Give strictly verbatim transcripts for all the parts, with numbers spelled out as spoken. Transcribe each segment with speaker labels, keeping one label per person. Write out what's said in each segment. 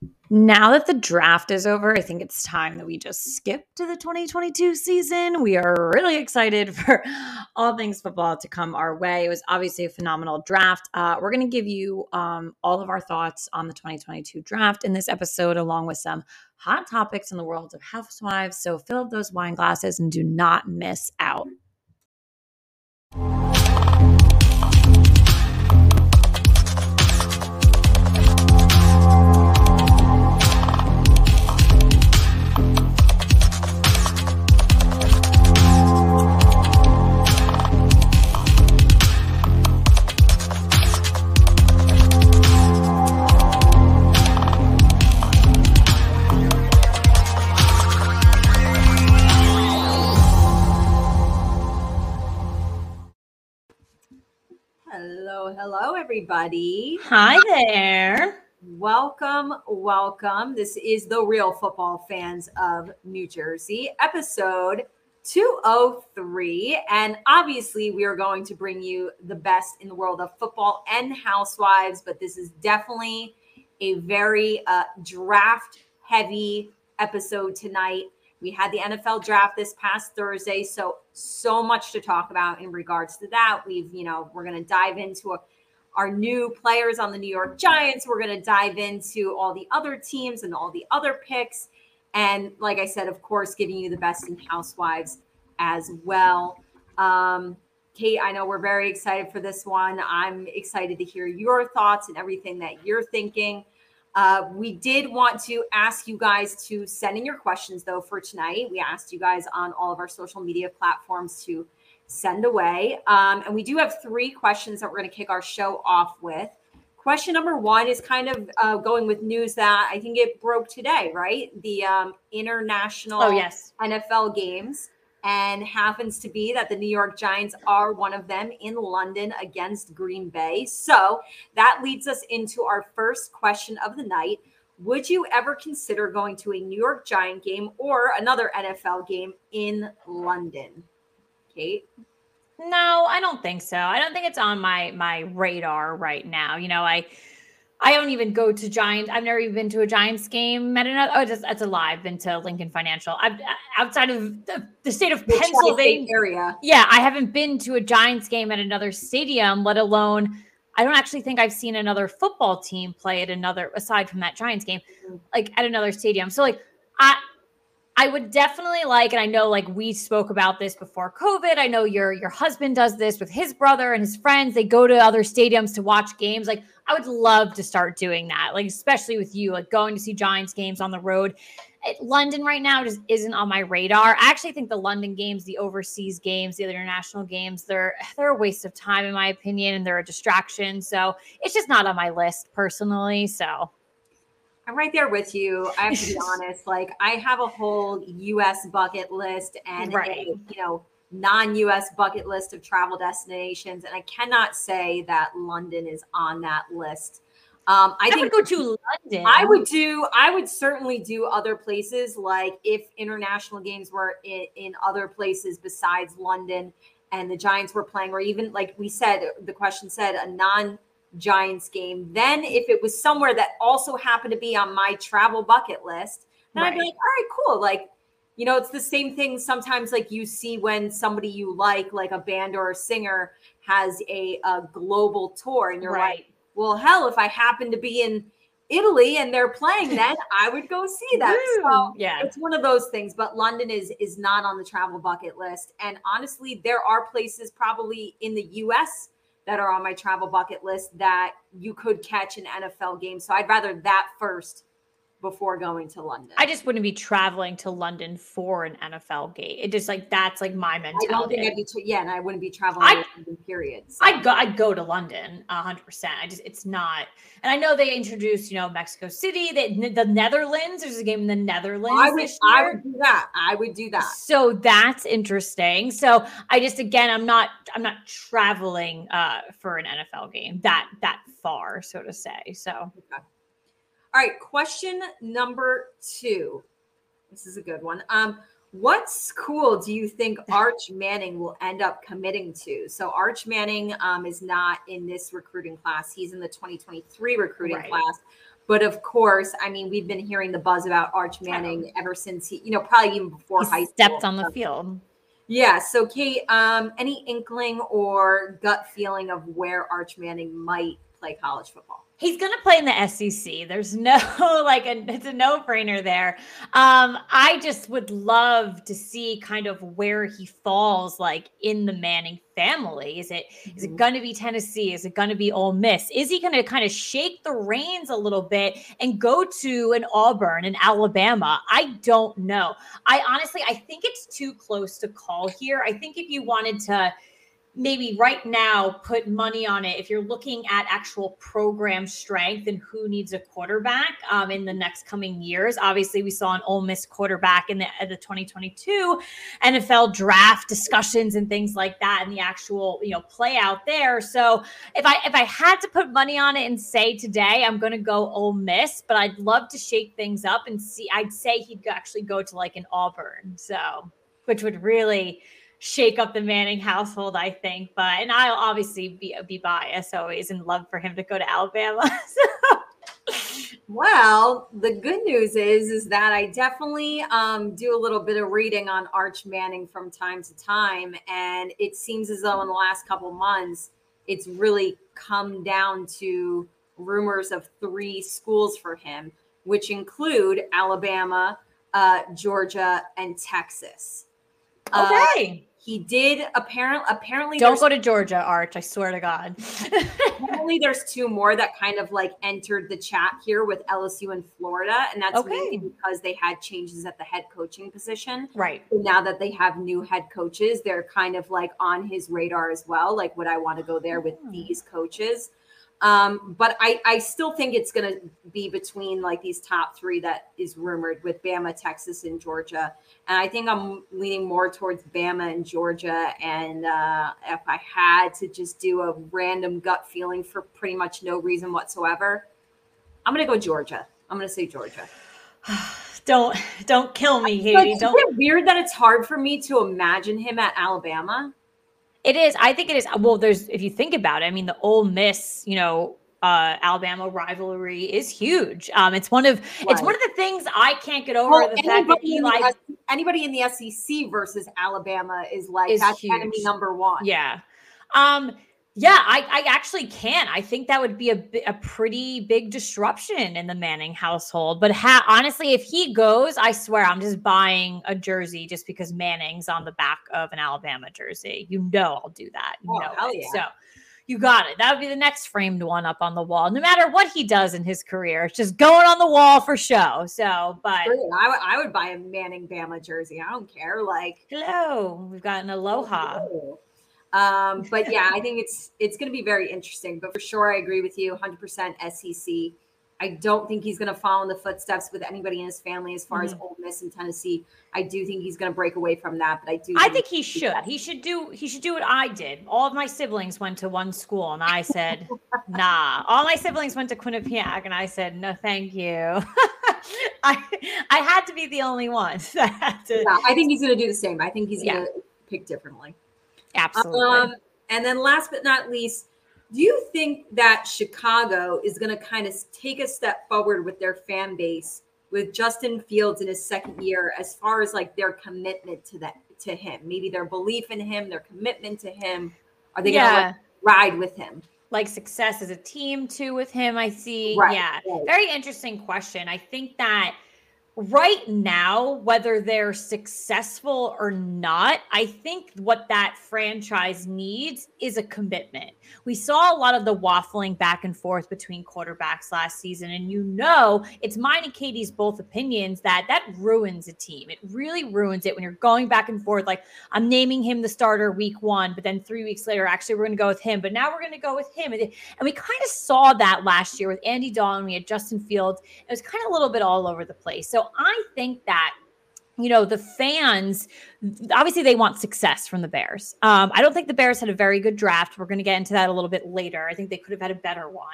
Speaker 1: Now that the draft is over, I think it's time that we just skip to the twenty twenty-two season. We are really excited for all things football to come our way. It was obviously a phenomenal draft. Uh, we're going to give you um, all of our thoughts on the twenty twenty-two draft in this episode, along with some hot topics in the world of housewives. So fill up those wine glasses and do not miss out.
Speaker 2: Hello, hello, everybody.
Speaker 1: Hi there.
Speaker 2: Welcome, welcome. This is The Real Football Fans of New Jersey, episode two oh three. And obviously, we are going to bring you the best in the world of football and housewives, but this is definitely a very uh, draft-heavy episode tonight. We had the N F L draft this past Thursday, so so much to talk about in regards to that. We've, you know, we're going to dive into a, our new players on the New York Giants. We're going to dive into all the other teams and all the other picks. And like I said, of course, giving you the best in housewives as well. Um, Kate, I know we're very excited for this one. I'm excited to hear your thoughts and everything that you're thinking. Uh, we did want to ask you guys to send in your questions, though, for tonight. We asked you guys on all of our social media platforms to send away. Um, and we do have three questions that we're going to kick our show off with. Question number one is kind of uh, going with news that I think it broke today, right? The um, international
Speaker 1: Oh, yes.
Speaker 2: N F L games. And happens to be that the New York Giants are one of them in London against Green Bay. So that leads us into our first question of the night. Would you ever consider going to a New York Giant game or another N F L game in London? Kate?
Speaker 1: No, I don't think so. I don't think it's on my my radar right now. You know, I I don't even go to Giants. I've never even been to a Giants game. At another, oh, that's, that's a lie. I've been to Lincoln Financial. I've outside of the, the state of
Speaker 2: The
Speaker 1: Pennsylvania
Speaker 2: area.
Speaker 1: Yeah, I haven't been to a Giants game at another stadium, let alone I don't actually think I've seen another football team play at another, aside from that Giants game, like at another stadium. So like I I would definitely like, and I know like we spoke about this before COVID. I know your your husband does this with his brother and his friends. They go to other stadiums to watch games. Like I would love to start doing that, like especially with you, like going to see Giants games on the road. It, London right now just isn't on my radar. I actually think the London games, the overseas games, the other international games, they're they're a waste of time in my opinion, and they're a distraction. So it's just not on my list personally. So
Speaker 2: I'm right there with you. I have to be honest. Like I have a whole U S bucket list and
Speaker 1: Right.
Speaker 2: a, you know, non-U S bucket list of travel destinations. And I cannot say that London is on that list. Um, I,
Speaker 1: I
Speaker 2: think
Speaker 1: would go to London.
Speaker 2: I would do, I would certainly do other places. Like if international games were in, in other places besides London and the Giants were playing, or even like we said, the question said a non Giants game. Then if it was somewhere that also happened to be on my travel bucket list, then
Speaker 1: Right.
Speaker 2: I'd be like, all right, cool. Like, you know, it's the same thing sometimes like you see when somebody you like, like a band or a singer has a, a global tour and you're
Speaker 1: Right.
Speaker 2: like, well, hell, if I happen to be in Italy and they're playing then I would go see them. So
Speaker 1: Yeah.
Speaker 2: it's one of those things, but London is is not on the travel bucket list. And honestly, there are places probably in the U S that are on my travel bucket list that you could catch an N F L game. So I'd rather that first before going to London.
Speaker 1: I just wouldn't be traveling to London for an N F L game. It just like that's like my mentality.
Speaker 2: I don't think I'd be, tra- yeah, and I wouldn't be traveling
Speaker 1: I-
Speaker 2: to London, period. So.
Speaker 1: I'd go. I'd go to London, a hundred percent. I just, it's not. And I know they introduced, you know, Mexico City, the, the Netherlands. There's a game in the Netherlands
Speaker 2: I would,
Speaker 1: this
Speaker 2: I
Speaker 1: year.
Speaker 2: would do that. I would do that.
Speaker 1: So that's interesting. So I just, again, I'm not, I'm not traveling uh, for an N F L game that that far, so to say. So.
Speaker 2: Okay. All right, question number two. This is a good one. Um, what school do you think Arch Manning will end up committing to? So Arch Manning um, is not in this recruiting class. He's in the twenty twenty-three recruiting
Speaker 1: Right.
Speaker 2: class. But of course, I mean, we've been hearing the buzz about Arch Manning ever since he, you know, probably even before
Speaker 1: he
Speaker 2: high school.
Speaker 1: stepped on the field.
Speaker 2: Yeah. So, Kate, um, any inkling or gut feeling of where Arch Manning might play college football?
Speaker 1: He's going to play in the S E C. There's no, like, a, it's a no-brainer there. Um, I just would love to see kind of where he falls, like, in the Manning family. Is it, mm-hmm. is it going to be Tennessee? Is it going to be Ole Miss? Is he going to kind of shake the reins a little bit and go to an Auburn, an Alabama? I don't know. I honestly, I think it's too close to call here. I think if you wanted to maybe right now put money on it, if you're looking at actual program strength and who needs a quarterback um, in the next coming years. Obviously, we saw an Ole Miss quarterback in the, the twenty twenty-two N F L draft discussions and things like that, and the actual, you know, play out there. So if I if I had to put money on it and say today I'm going to go Ole Miss, but I'd love to shake things up and see. I'd say he'd actually go to like an Auburn, so which would really shake up the Manning household, I think. But and I'll obviously be be biased always and love for him to go to Alabama. So.
Speaker 2: Well, the good news is is that I definitely um, do a little bit of reading on Arch Manning from time to time, and it seems as though in the last couple months it's really come down to rumors of three schools for him, which include Alabama, uh, Georgia, and Texas.
Speaker 1: Okay.
Speaker 2: Uh, he did apparently apparently
Speaker 1: don't go to Georgia, Arch. I swear to God.
Speaker 2: Apparently, there's two more that kind of like entered the chat here with L S U and Florida, and that's
Speaker 1: okay.
Speaker 2: mainly because they had changes at the head coaching position.
Speaker 1: Right.
Speaker 2: So now that they have new head coaches, they're kind of like on his radar as well. Like, would I want to go there with
Speaker 1: hmm.
Speaker 2: these coaches? Um, but I, I still think it's going to be between like these top three that is rumored with Bama, Texas, and Georgia. And I think I'm leaning more towards Bama and Georgia. And uh, if I had to just do a random gut feeling for pretty much no reason whatsoever, I'm going to go Georgia. I'm going to say Georgia.
Speaker 1: don't don't kill me, Katie.
Speaker 2: Like,
Speaker 1: don't.
Speaker 2: Isn't it weird that it's hard for me to imagine him at Alabama?
Speaker 1: It is. I think it is. Well, there's, if you think about it, I mean, the Ole Miss, you know, uh, Alabama rivalry is huge. Um, it's one of, right. it's one of the things I can't get over.
Speaker 2: Well,
Speaker 1: the fact that Eli,
Speaker 2: S- anybody in the S E C versus Alabama is like,
Speaker 1: is
Speaker 2: that's
Speaker 1: huge.
Speaker 2: enemy number one.
Speaker 1: Yeah. Um, Yeah, I, I actually can. I think that would be a, a pretty big disruption in the Manning household. But ha- honestly, if he goes, I swear I'm just buying a jersey just because Manning's on the back of an Alabama jersey. You know I'll do that. You
Speaker 2: oh,
Speaker 1: know
Speaker 2: hell
Speaker 1: it.
Speaker 2: Yeah.
Speaker 1: So you got it. That would be the next framed one up on the wall. No matter what he does in his career, it's just going on the wall for show. So, but
Speaker 2: I, w- I would buy a Manning Bama jersey. I don't care. Like,
Speaker 1: hello, we've got an aloha.
Speaker 2: Hello. Um, but yeah, I think it's it's going to be very interesting. But for sure, I agree with you, one hundred percent S E C. I don't think he's going to follow in the footsteps with anybody in his family as far mm-hmm. as Ole Miss and Tennessee. I do think he's going to break away from that. But I do.
Speaker 1: Think I think he should. He should do. He should do what I did. All of my siblings went to one school, and I said, "Nah." All my siblings went to Quinnipiac, and I said, "No, thank you." I I had to be the only one. I had to.
Speaker 2: Yeah, I think he's going to do the same. I think he's going to yeah. pick differently.
Speaker 1: Absolutely.
Speaker 2: Um, and then last but not least, do you think that Chicago is going to kind of take a step forward with their fan base with Justin Fields in his second year as far as like their commitment to that, to him, maybe their belief in him, their commitment to him? Are they
Speaker 1: yeah.
Speaker 2: going to like, ride with him?
Speaker 1: Like success as a team too with him, I see.
Speaker 2: Right,
Speaker 1: yeah.
Speaker 2: right.
Speaker 1: Very interesting question. I think that right now, whether they're successful or not, I think what that franchise needs is a commitment. We saw a lot of the waffling back and forth between quarterbacks last season. And you know, it's mine and Katie's both opinions that that ruins a team. It really ruins it when you're going back and forth. Like, I'm naming him the starter week one, but then three weeks later, actually, we're going to go with him. But now we're going to go with him. And, and we kind of saw that last year with Andy Dalton. We had Justin Fields. It was kind of a little bit all over the place. So I think that, you know, the fans, obviously they want success from the Bears. Um, I don't think the Bears had a very good draft. We're going to get into that a little bit later. I think they could have had a better one.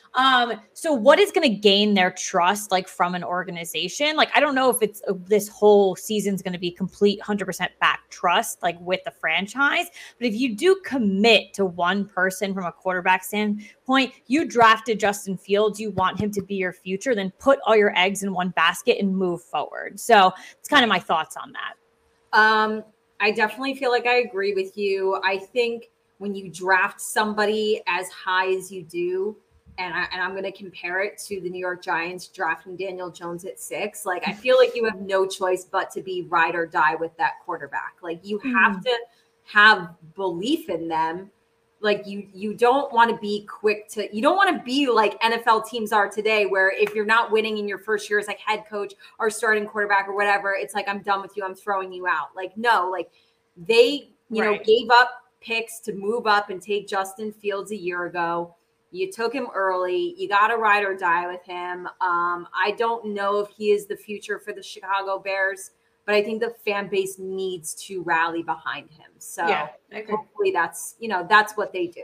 Speaker 1: Um, so what is going to gain their trust, like from an organization? Like, I don't know if it's uh, this whole season's going to be complete one hundred percent back trust, like with the franchise. But if you do commit to one person from a quarterback standpoint, you drafted Justin Fields, you want him to be your future, then put all your eggs in one basket and move forward. So it's kind of my thoughts on that.
Speaker 2: Um, I definitely feel like I agree with you. I think when you draft somebody as high as you do, and, I, and I'm going to compare it to the New York Giants drafting Daniel Jones at six, like I feel like you have no choice but to be ride or die with that quarterback. Like you have mm. to have belief in them. Like you, you don't want to be quick to, you don't want to be like N F L teams are today, where if you're not winning in your first year as like head coach or starting quarterback or whatever, it's like, I'm done with you, I'm throwing you out. Like, no, like they, you right. know, gave up picks to move up and take Justin Fields a year ago. You took him early. You got to ride or die with him. Um, I don't know if he is the future for the Chicago Bears, but I think the fan base needs to rally behind him. So yeah, hopefully that's, you know, that's what they do.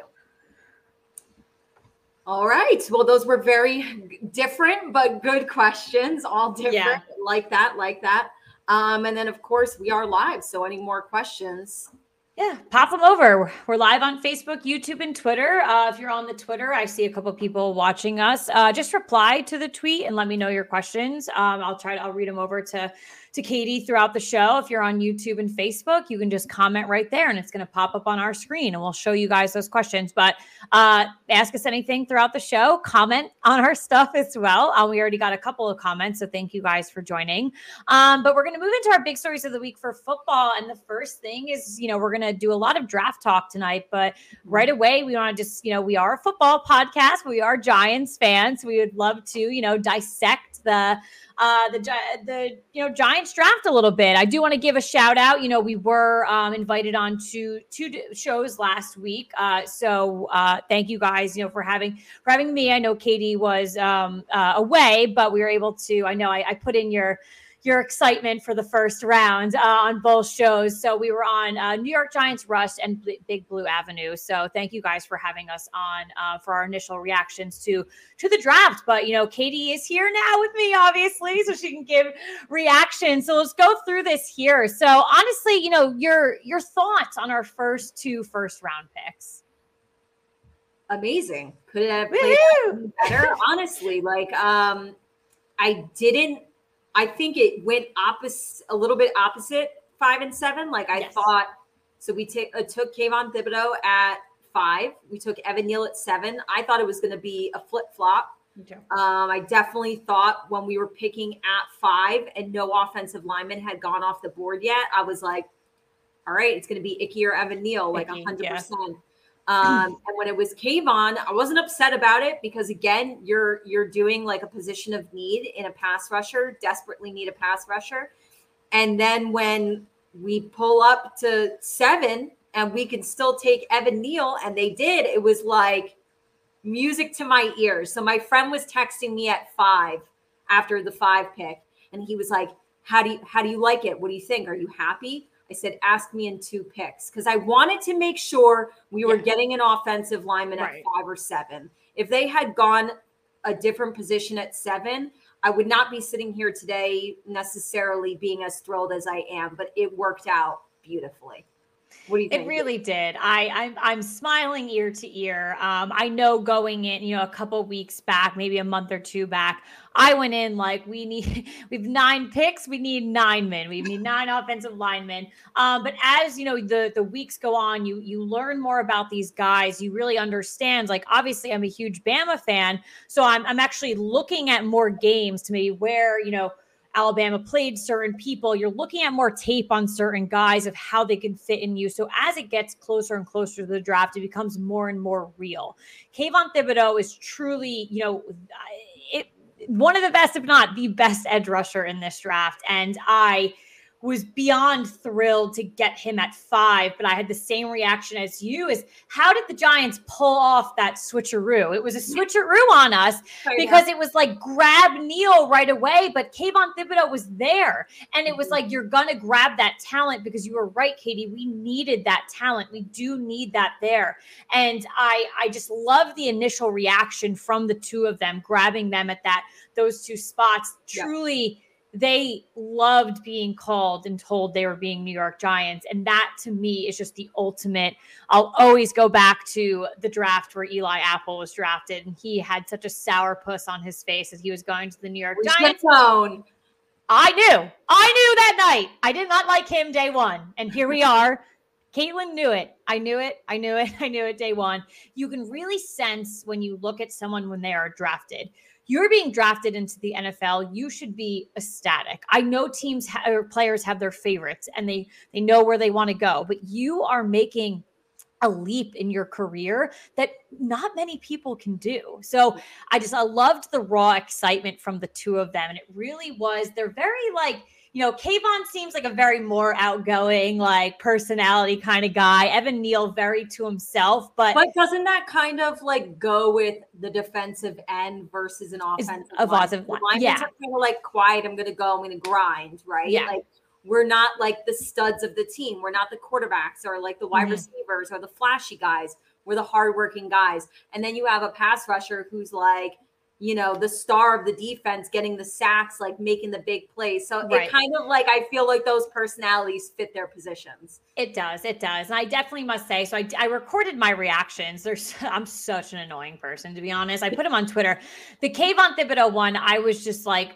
Speaker 2: All right. Well, those were very different, but good questions, all different. Yeah. Like that, like that. Um, and then of course we are live. So any more questions?
Speaker 1: Yeah, pop them over. We're live on Facebook, YouTube, and Twitter. Uh, if you're on the Twitter, I see a couple people watching us. Uh, just reply to the tweet and let me know your questions. Um, I'll try to, I'll read them over to, to Katie throughout the show. If you're on YouTube and Facebook, you can just comment right there and it's going to pop up on our screen and we'll show you guys those questions. But uh, ask us anything throughout the show, comment on our stuff as well. Uh, we already got a couple of comments, so thank you guys for joining. Um, but we're going to move into our big stories of the week for football. And the first thing is, you know, we're going to do a lot of draft talk tonight, but right away, we want to just, you know, we are a football podcast. We are Giants fans. We would love to, you know, dissect the uh, the, the, you know, Giants draft a little bit. I do want to give a shout out. You know, we were um, invited on to two shows last week. Uh, so uh, thank you guys, you know, for having, for having me. I know Katie was um, uh, away, but we were able to, I know I, I put in your, your excitement for the first round uh, on both shows. So we were on uh, New York Giants Rush and B- Big Blue Avenue. So thank you guys for having us on uh, for our initial reactions to, to the draft. But, you know, Katie is here now with me, obviously, so she can give reactions. So let's go through this here. So honestly, you know, your, your thoughts on our first two first round picks.
Speaker 2: Amazing. Could it have played better? Honestly, like um, I didn't, I think it went opposite, a little bit opposite five and seven. Like I yes. thought, so we t- uh, took Kayvon Thibodeaux at five. We took Evan Neal at seven. I thought it was going to be a flip flop. Okay. Um, I definitely thought when we were picking at five and no offensive lineman had gone off the board yet, I was like, all right, it's going to be Icky or Evan Neal, like a hundred percent. Um, and when it was Kayvon, I wasn't upset about it because again, you're, you're doing like a position of need in a pass rusher, desperately need a pass rusher. And then when we pull up to seven and we can still take Evan Neal, and they did, it was like music to my ears. So my friend was texting me at five after the five pick. And he was like, how do you, how do you like it? What do you think? Are you happy? I said, ask me in two picks because I wanted to make sure we were yeah. getting an offensive lineman right. at five or seven. If they had gone a different position at seven, I would not be sitting here today necessarily being as thrilled as I am, but it worked out beautifully. What do you think?
Speaker 1: It really did. I, I'm I'm smiling ear to ear. Um, I know going in, you know, a couple weeks back, maybe a month or two back, I went in like we need we've nine picks, we need nine men, we need nine offensive linemen. Um, but as you know, the the weeks go on, you you learn more about these guys. You really understand. Like obviously, I'm a huge Bama fan, so I'm I'm actually looking at more games to maybe where you know. Alabama played certain people. You're looking at more tape on certain guys of how they can fit in you. So as it gets closer and closer to the draft, it becomes more and more real. Kayvon Thibodeaux is truly, you know, it, one of the best, if not the best edge rusher in this draft. And I was beyond thrilled to get him at five, but I had the same reaction as you is how did the Giants pull off that switcheroo? It was a switcheroo on us because it was like grab Neal right away, but Kayvon Thibodeaux was there. And it was like, you're going to grab that talent because you were right, Katie. We needed that talent. We do need that there. And I, I just love the initial reaction from the two of them, grabbing them at that, those two spots. Truly, yeah. They loved being called and told they were being New York Giants. And that to me is just the ultimate. I'll always go back to the draft where Eli Apple was drafted. And he had such a sourpuss on his face as he was going to the New York
Speaker 2: we
Speaker 1: Giants. I knew. I knew that night. I did not like him day one. And here we are. Caitlin knew it. I knew it. I knew it. I knew it day one. You can really sense when you look at someone when they are drafted. You're being drafted into the N F L. You should be ecstatic. I know teams ha- or players have their favorites and they, they know where they want to go, but you are making a leap in your career that not many people can do. So I just, I loved the raw excitement from the two of them. And it really was, they're very like, you know, Kayvon seems like a very more outgoing, like personality kind of guy. Evan Neal, very to himself, but
Speaker 2: but doesn't that kind of like go with the defensive end versus an offensive
Speaker 1: line?
Speaker 2: line? Yeah, kind of like quiet. I'm going to go. I'm going to grind, right?
Speaker 1: Yeah.
Speaker 2: Like we're not like the studs of the team. We're not the quarterbacks or like the wide mm-hmm. receivers or the flashy guys. We're the hardworking guys. And then you have a pass rusher who's like, you know, the star of the defense, getting the sacks, like making the big plays. So right. It kind of like, I feel like those personalities fit their positions.
Speaker 1: It does. It does. And I definitely must say, so I, I recorded my reactions. There's, I'm such an annoying person, to be honest. I put them on Twitter. The Kayvon Thibodeaux one, I was just like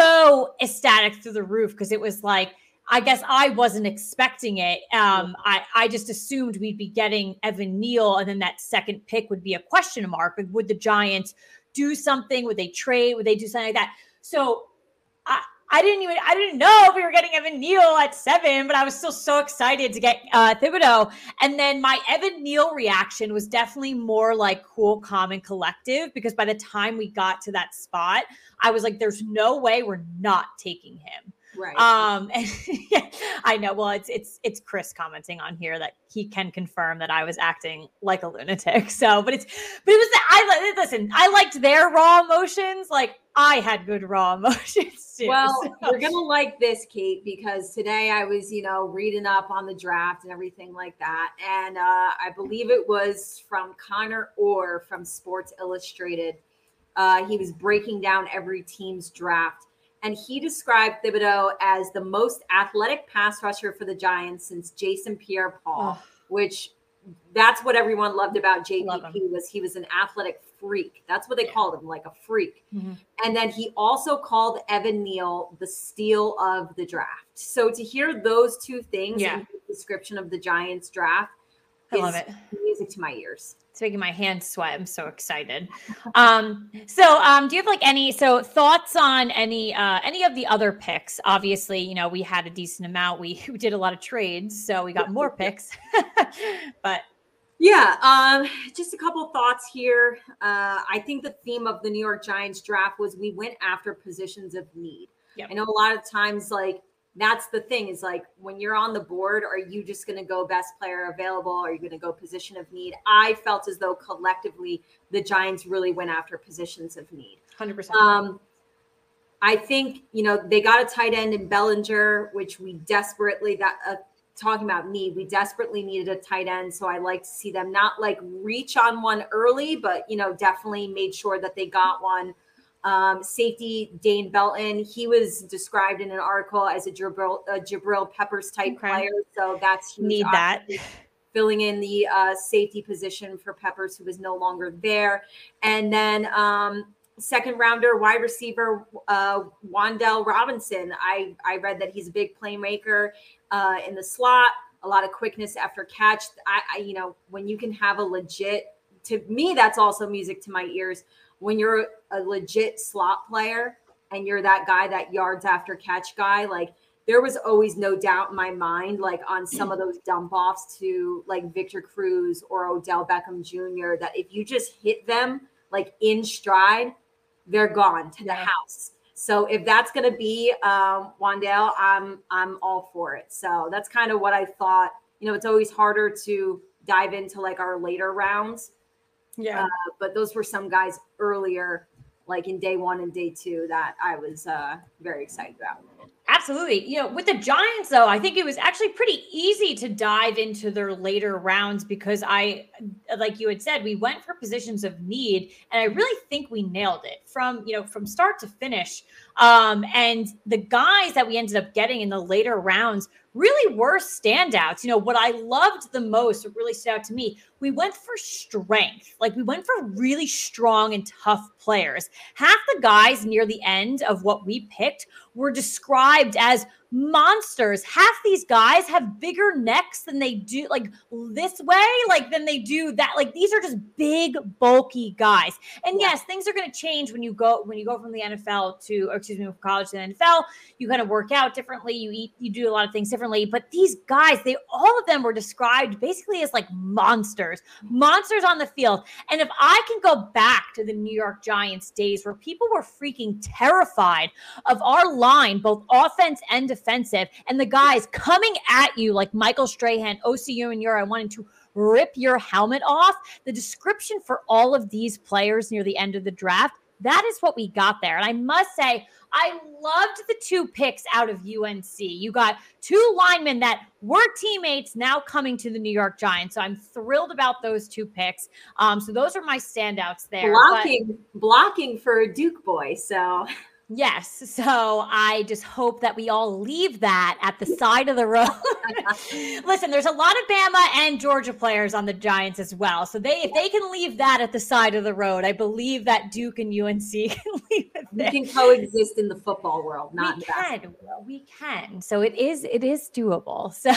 Speaker 1: so ecstatic through the roof because it was like, I guess I wasn't expecting it. Um, I, I just assumed we'd be getting Evan Neal and then that second pick would be a question mark. Like, would the Giants do something? Would they trade? Would they do something like that? So I, I didn't even, I didn't know if we were getting Evan Neal at seven, but I was still so excited to get uh, Thibodeaux. And then my Evan Neal reaction was definitely more like cool, calm, and collective, because by the time we got to that spot, I was like, there's no way we're not taking him.
Speaker 2: Right.
Speaker 1: Um, and yeah, I know. Well, it's it's it's Chris commenting on here that he can confirm that I was acting like a lunatic. So, but it's but it was the, I listen. I liked their raw emotions. Like I had good raw emotions too.
Speaker 2: Well,
Speaker 1: so.
Speaker 2: You're gonna like this, Kate, because today I was, you know, reading up on the draft and everything like that, and uh, I believe it was from Connor Orr from Sports Illustrated. Uh, he was breaking down every team's draft. And he described Thibodeaux as the most athletic pass rusher for the Giants since Jason Pierre-Paul, oh. which that's what everyone loved about J P P was he was an athletic freak. That's what they yeah. called him, like a freak. Mm-hmm. And then he also called Evan Neal the steal of the draft. So to hear those two things yeah. in the description of the Giants draft
Speaker 1: I
Speaker 2: is
Speaker 1: love it.
Speaker 2: Music to my ears.
Speaker 1: It's making my hands sweat. I'm so excited. Um, so um, do you have like any, so thoughts on any, uh, any of the other picks? Obviously, you know, we had a decent amount. We, we did a lot of trades, so we got more picks, but
Speaker 2: yeah, um, just a couple thoughts here. Uh, I think the theme of the New York Giants draft was we went after positions of need. Yep. I know a lot of times, like, that's the thing is like when you're on the board, are you just going to go best player available? Are you going to go position of need? I felt as though collectively the Giants really went after positions of need.
Speaker 1: one hundred percent.
Speaker 2: Um, I think, you know, they got a tight end in Bellinger, which we desperately that uh, talking about need, we desperately needed a tight end. So I like to see them not like reach on one early, but, you know, definitely made sure that they got one. Um, safety Dane Belton, he was described in an article as a Jabril, a Jabril Peppers type okay. player. So that's huge.
Speaker 1: Need that.
Speaker 2: Filling in the uh, safety position for Peppers, who is no longer there. And then um, second rounder wide receiver uh, Wan'Dale Robinson. I, I read that he's a big playmaker uh, in the slot, a lot of quickness after catch. I, I, you know, when you can have a legit, to me, that's also music to my ears. When you're a legit slot player and you're that guy, that yards after catch guy, like there was always no doubt in my mind, like on some of those dump offs to like Victor Cruz or Odell Beckham Junior, that if you just hit them like in stride, they're gone to the
Speaker 1: yeah.
Speaker 2: house. So if that's going to be um, Wan'Dale, I'm I'm all for it. So that's kind of what I thought. You know, it's always harder to dive into like our later rounds.
Speaker 1: Yeah.
Speaker 2: Uh, but those were some guys earlier, like in day one and day two, that I was uh, very excited about.
Speaker 1: Absolutely. You know, with the Giants, though, I think it was actually pretty easy to dive into their later rounds because I, like you had said, we went for positions of need, and I really think we nailed it from, you know, from start to finish. Um, and the guys that we ended up getting in the later rounds really were standouts. You know, what I loved the most, what really stood out to me, we went for strength. Like we went for really strong and tough players. Half the guys near the end of what we picked were described as monsters. Half these guys have bigger necks than they do, like this way, like than they do that. Like these are just big, bulky guys. And yeah. yes, things are going to change when you go when you go from the N F L to, or excuse me, from college to the N F L. You kind of work out differently. You eat, you do a lot of things differently. But these guys, they all of them were described basically as like monsters, monsters on the field. And if I can go back to the New York Giants days where people were freaking terrified of our line, both offense and defensive, and the guys coming at you like Michael Strahan, O C Umenyiora, wanting to rip your helmet off, the description for all of these players near the end of the draft, that is what we got there. And I must say, I loved the two picks out of U N C. You got two linemen that were teammates now coming to the New York Giants. So I'm thrilled about those two picks. Um, so those are my standouts there.
Speaker 2: Blocking, but- blocking for a Duke boy. So
Speaker 1: yes. So I just hope that we all leave that at the side of the road. Listen, there's a lot of Bama and Georgia players on the Giants as well. So they, if they can leave that at the side of the road, I believe that Duke and U N C can leave it there.
Speaker 2: We can coexist in the football world. Not
Speaker 1: we can. We can. So it is, it is doable. So,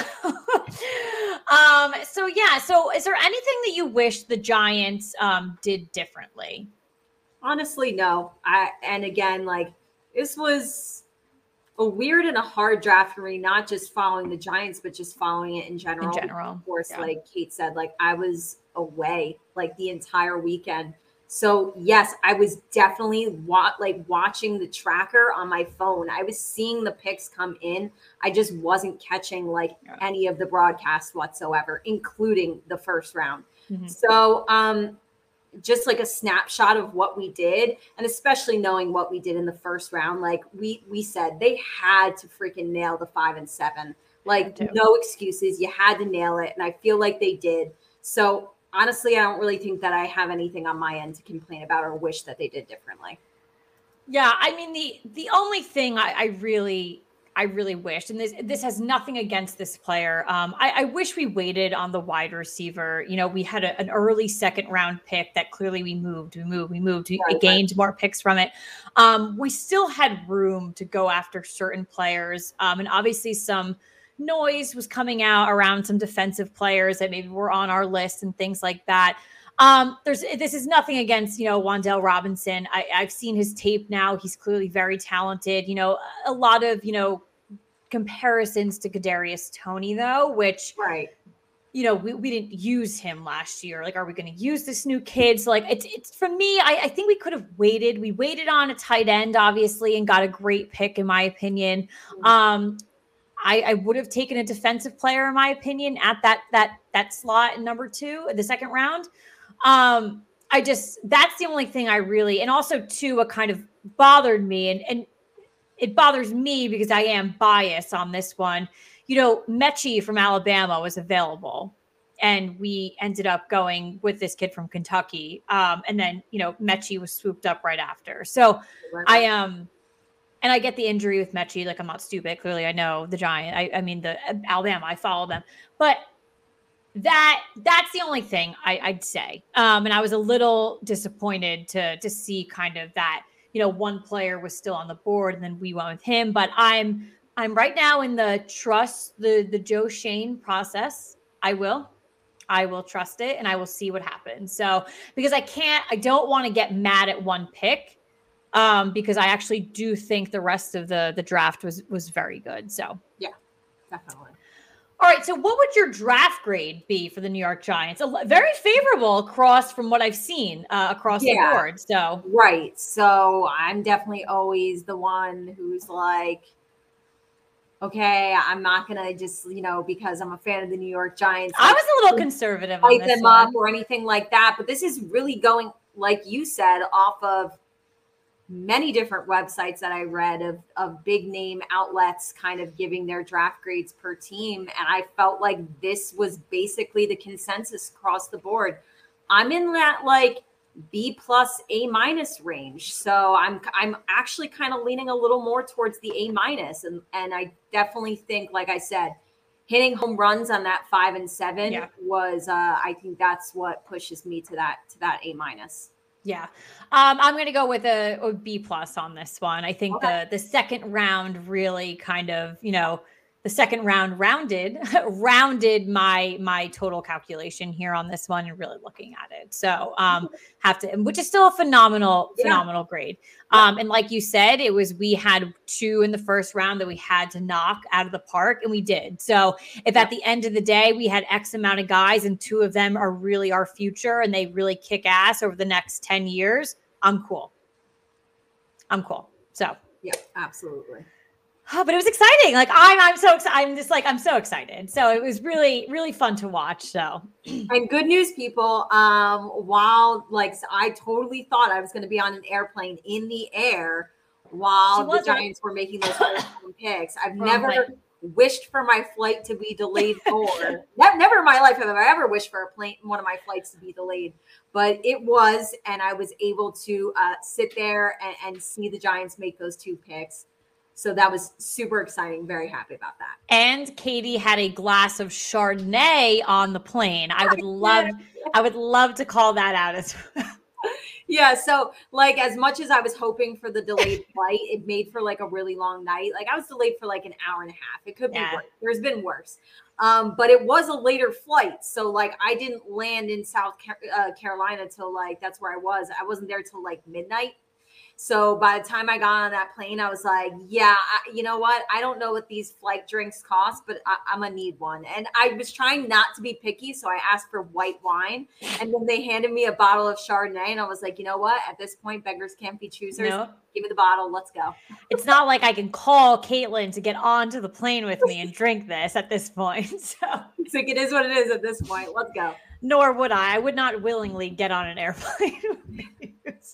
Speaker 1: um, so yeah. So is there anything that you wish the Giants um, did differently?
Speaker 2: Honestly, no. I, and again, like, this was a weird and a hard draft for me, not just following the Giants, but just following it in general.
Speaker 1: In general.
Speaker 2: Of course,
Speaker 1: yeah.
Speaker 2: like Kate said, like I was away like the entire weekend. So yes, I was definitely wa- like watching the tracker on my phone. I was seeing the picks come in. I just wasn't catching like yeah. any of the broadcasts whatsoever, including the first round. Mm-hmm. So, um, just like a snapshot of what we did, and especially knowing what we did in the first round, like we we said they had to freaking nail the five and seven, like no excuses. You had to nail it, and I feel like they did. So honestly, I don't really think that I have anything on my end to complain about or wish that they did differently.
Speaker 1: Yeah, I mean the the only thing I, I really I really wished, and this this has nothing against this player. Um, I, I wish we waited on the wide receiver. You know, we had a, an early second round pick that clearly we moved, we moved, we moved, we right, gained right. more picks from it. Um, we still had room to go after certain players, um, and obviously some noise was coming out around some defensive players that maybe were on our list and things like that. Um, there's this is nothing against, you know, Wan'Dale Robinson. I, I've seen his tape now. He's clearly very talented. You know, a lot of, you know, comparisons to Kadarius Toney, though, which,
Speaker 2: right.
Speaker 1: you know, we, we didn't use him last year. Like, are we going to use this new kid? So, like, it's, it's for me, I, I think we could have waited. We waited on a tight end, obviously, and got a great pick, in my opinion. Mm-hmm. Um, I, I would have taken a defensive player, in my opinion, at that that that slot in number two, the second round. Um, I just, that's the only thing I really, and also too, what kind of bothered me, and, and it bothers me because I am biased on this one. You know, Mechie from Alabama was available, and we ended up going with this kid from Kentucky. Um, and then, you know, Mechie was swooped up right after. So right. I am, um, and I get the injury with Mechie. Like, I'm not stupid. Clearly I know the Giant. I, I mean, the uh, Alabama, I follow them, but that that's the only thing I, I'd say. Um, and I was a little disappointed to to see kind of that, you know, one player was still on the board and then we went with him. But I'm I'm right now in the trust the the Joe Schoen process. I will. I will trust it and I will see what happens. So because I can't, I don't want to get mad at one pick. Um, because I actually do think the rest of the the draft was was very good. So
Speaker 2: yeah, definitely.
Speaker 1: All right. So what would your draft grade be for the New York Giants? A- Very favorable across from what I've seen uh, across
Speaker 2: Yeah.
Speaker 1: the board. So,
Speaker 2: Right. So I'm definitely always the one who's like, okay, I'm not going to just, you know, because I'm a fan of the New York Giants.
Speaker 1: I
Speaker 2: like,
Speaker 1: was a little conservative on
Speaker 2: light
Speaker 1: this
Speaker 2: them
Speaker 1: one.
Speaker 2: up or anything like that. But this is really going, like you said, off of many different websites that I read of, of big name outlets kind of giving their draft grades per team. And I felt like this was basically the consensus across the board. I'm in that like B plus A minus range. So I'm I'm actually kind of leaning a little more towards the A minus. And and I definitely think, like I said, hitting home runs on that five and seven
Speaker 1: Yeah.
Speaker 2: was uh I think that's what pushes me to that to that A minus.
Speaker 1: Yeah. Um, I'm going to go with a, a B plus on this one. I think
Speaker 2: Okay.
Speaker 1: the the second round really kind of, you know, the second round rounded rounded my my total calculation here on this one and really looking at it. So um have to, which is still a phenomenal
Speaker 2: Yeah.
Speaker 1: phenomenal grade. Um and like you said, it was, we had two in the first round that we had to knock out of the park, and we did. So if
Speaker 2: Yeah.
Speaker 1: at the end of the day we had X amount of guys and two of them are really our future and they really kick ass over the next ten years, I'm cool. I'm cool. So
Speaker 2: Yeah, absolutely.
Speaker 1: Oh, but it was exciting. Like I'm, I'm so excited. I'm just like, I'm so excited. So it was really, really fun to watch. So,
Speaker 2: and good news, people. Um, while like I totally thought I was going to be on an airplane in the air while the Giants were making those picks. I've
Speaker 1: Wrong
Speaker 2: never
Speaker 1: flight.
Speaker 2: wished for my flight to be delayed more. Never in my life have I ever wished for a plane, one of my flights to be delayed, but it was, and I was able to uh, sit there and, and see the Giants make those two picks. So that was super exciting. Very happy about that.
Speaker 1: And Katie had a glass of Chardonnay on the plane. I would love, I would love to call that out as well.
Speaker 2: Yeah. So like, as much as I was hoping for the delayed flight, it made for like a really long night. Like I was delayed for like an hour and a half. It could
Speaker 1: Yeah.
Speaker 2: be worse. There's been worse. Um, but it was a later flight. So like I didn't land in South Car- uh, Carolina till like, that's where I was. I wasn't there till like midnight. So by the time I got on that plane, I was like, yeah, I, you know what? I don't know what these flight drinks cost, but I, I'm going to need one. And I was trying not to be picky. So I asked for white wine. And then they handed me a bottle of Chardonnay. And I was like, you know what? At this point, beggars can't be choosers.
Speaker 1: No.
Speaker 2: Give me the bottle. Let's go.
Speaker 1: It's not like I can call Caitlin to get onto the plane with me and drink this at this point. So
Speaker 2: it's like, it is what it is at this point. Let's go.
Speaker 1: Nor would I. I would not willingly get on an airplane. So.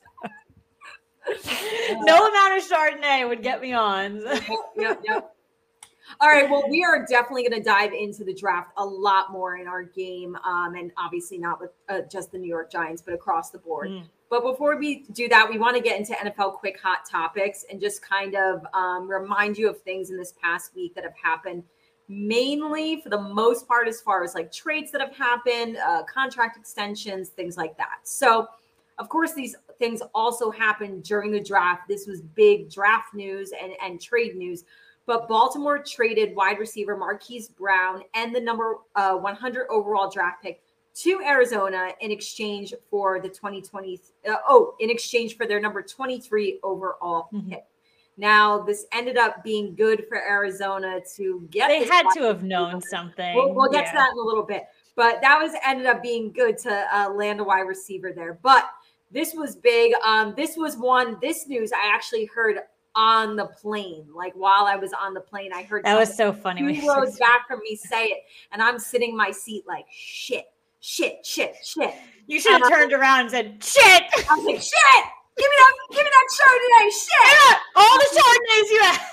Speaker 1: No amount of Chardonnay would get me on.
Speaker 2: Yep, yep, yep. All right. Well, we are definitely going to dive into the draft a lot more in our game. Um, and obviously not with uh, just the New York Giants, but across the board. Mm. But before we do that, we want to get into N F L quick hot topics and just kind of um, remind you of things in this past week that have happened, mainly for the most part, as far as like trades that have happened, uh, contract extensions, things like that. So, of course, these things also happened during the draft. This was big draft news and, and trade news. But Baltimore traded wide receiver Marquise Brown and the number uh, one hundred overall draft pick to Arizona in exchange for the twenty twenty. Uh, oh, in exchange for their number twenty-three overall
Speaker 1: mm-hmm.
Speaker 2: pick. Now, this ended up being good for Arizona to get.
Speaker 1: They had to have known something.
Speaker 2: We'll, we'll get
Speaker 1: yeah.
Speaker 2: to that in a little bit. But that was ended up being good to uh, land a wide receiver there. But this was big. Um, this was one, this news I actually heard on the plane. Like while I was on the plane, I heard
Speaker 1: that was so funny.
Speaker 2: Two rows back from me say it. And I'm sitting in my seat like, shit, shit, shit, shit.
Speaker 1: You should have um, turned around and said, shit.
Speaker 2: I was like, shit, give me that, give me that Chardonnay, shit.
Speaker 1: Yeah, all the Chardonnays you have.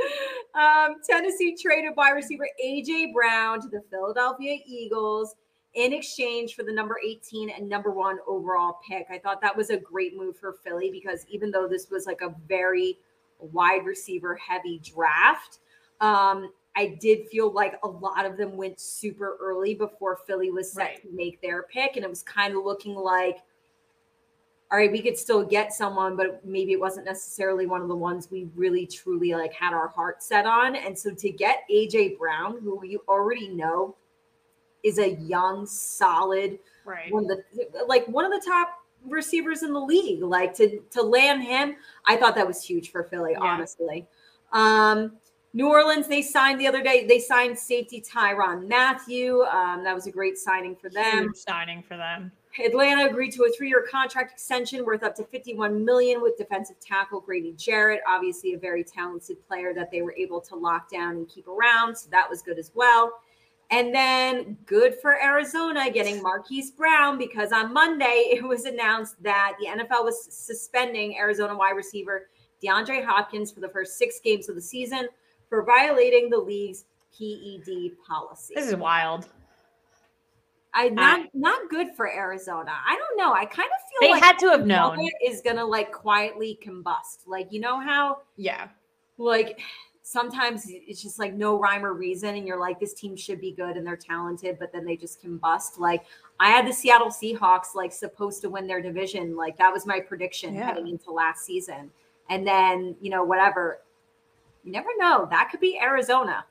Speaker 2: Um, Tennessee traded wide receiver A J Brown to the Philadelphia Eagles in exchange for the number eighteen and number one overall pick. I thought that was a great move for Philly because even though this was like a very wide receiver heavy draft, um, I did feel like a lot of them went super early before Philly was set
Speaker 1: right.
Speaker 2: to make their pick. And it was kind of looking like, all right, we could still get someone, but maybe it wasn't necessarily one of the ones we really truly like had our heart set on. And so to get A J Brown, who you already know is a young, solid,
Speaker 1: right.
Speaker 2: one of the like one of the top receivers in the league. Like to to land him, I thought that was huge for Philly, yeah. honestly. Um, New Orleans, they signed the other day. They signed safety Tyrann Mathieu. Um, that was a great signing for them.
Speaker 1: Huge signing for them.
Speaker 2: Atlanta agreed to a three-year contract extension worth up to fifty-one million dollars with defensive tackle Grady Jarrett. Obviously, a very talented player that they were able to lock down and keep around. So that was good as well. And then good for Arizona getting Marquise Brown, because on Monday it was announced that the N F L was suspending Arizona wide receiver DeAndre Hopkins for the first six games of the season for violating the league's P E D policy.
Speaker 1: This is wild.
Speaker 2: I not I, not good for Arizona. I don't know. I kind of feel
Speaker 1: they
Speaker 2: like
Speaker 1: had to have known
Speaker 2: is gonna like quietly combust. Like, you know how
Speaker 1: yeah,
Speaker 2: like sometimes it's just like no rhyme or reason, and you're like, this team should be good and they're talented, but then they just combust. Like I had the Seattle Seahawks like supposed to win their division. Like that was my prediction yeah. heading into last season. And then, you know, whatever. You never know. That could be Arizona.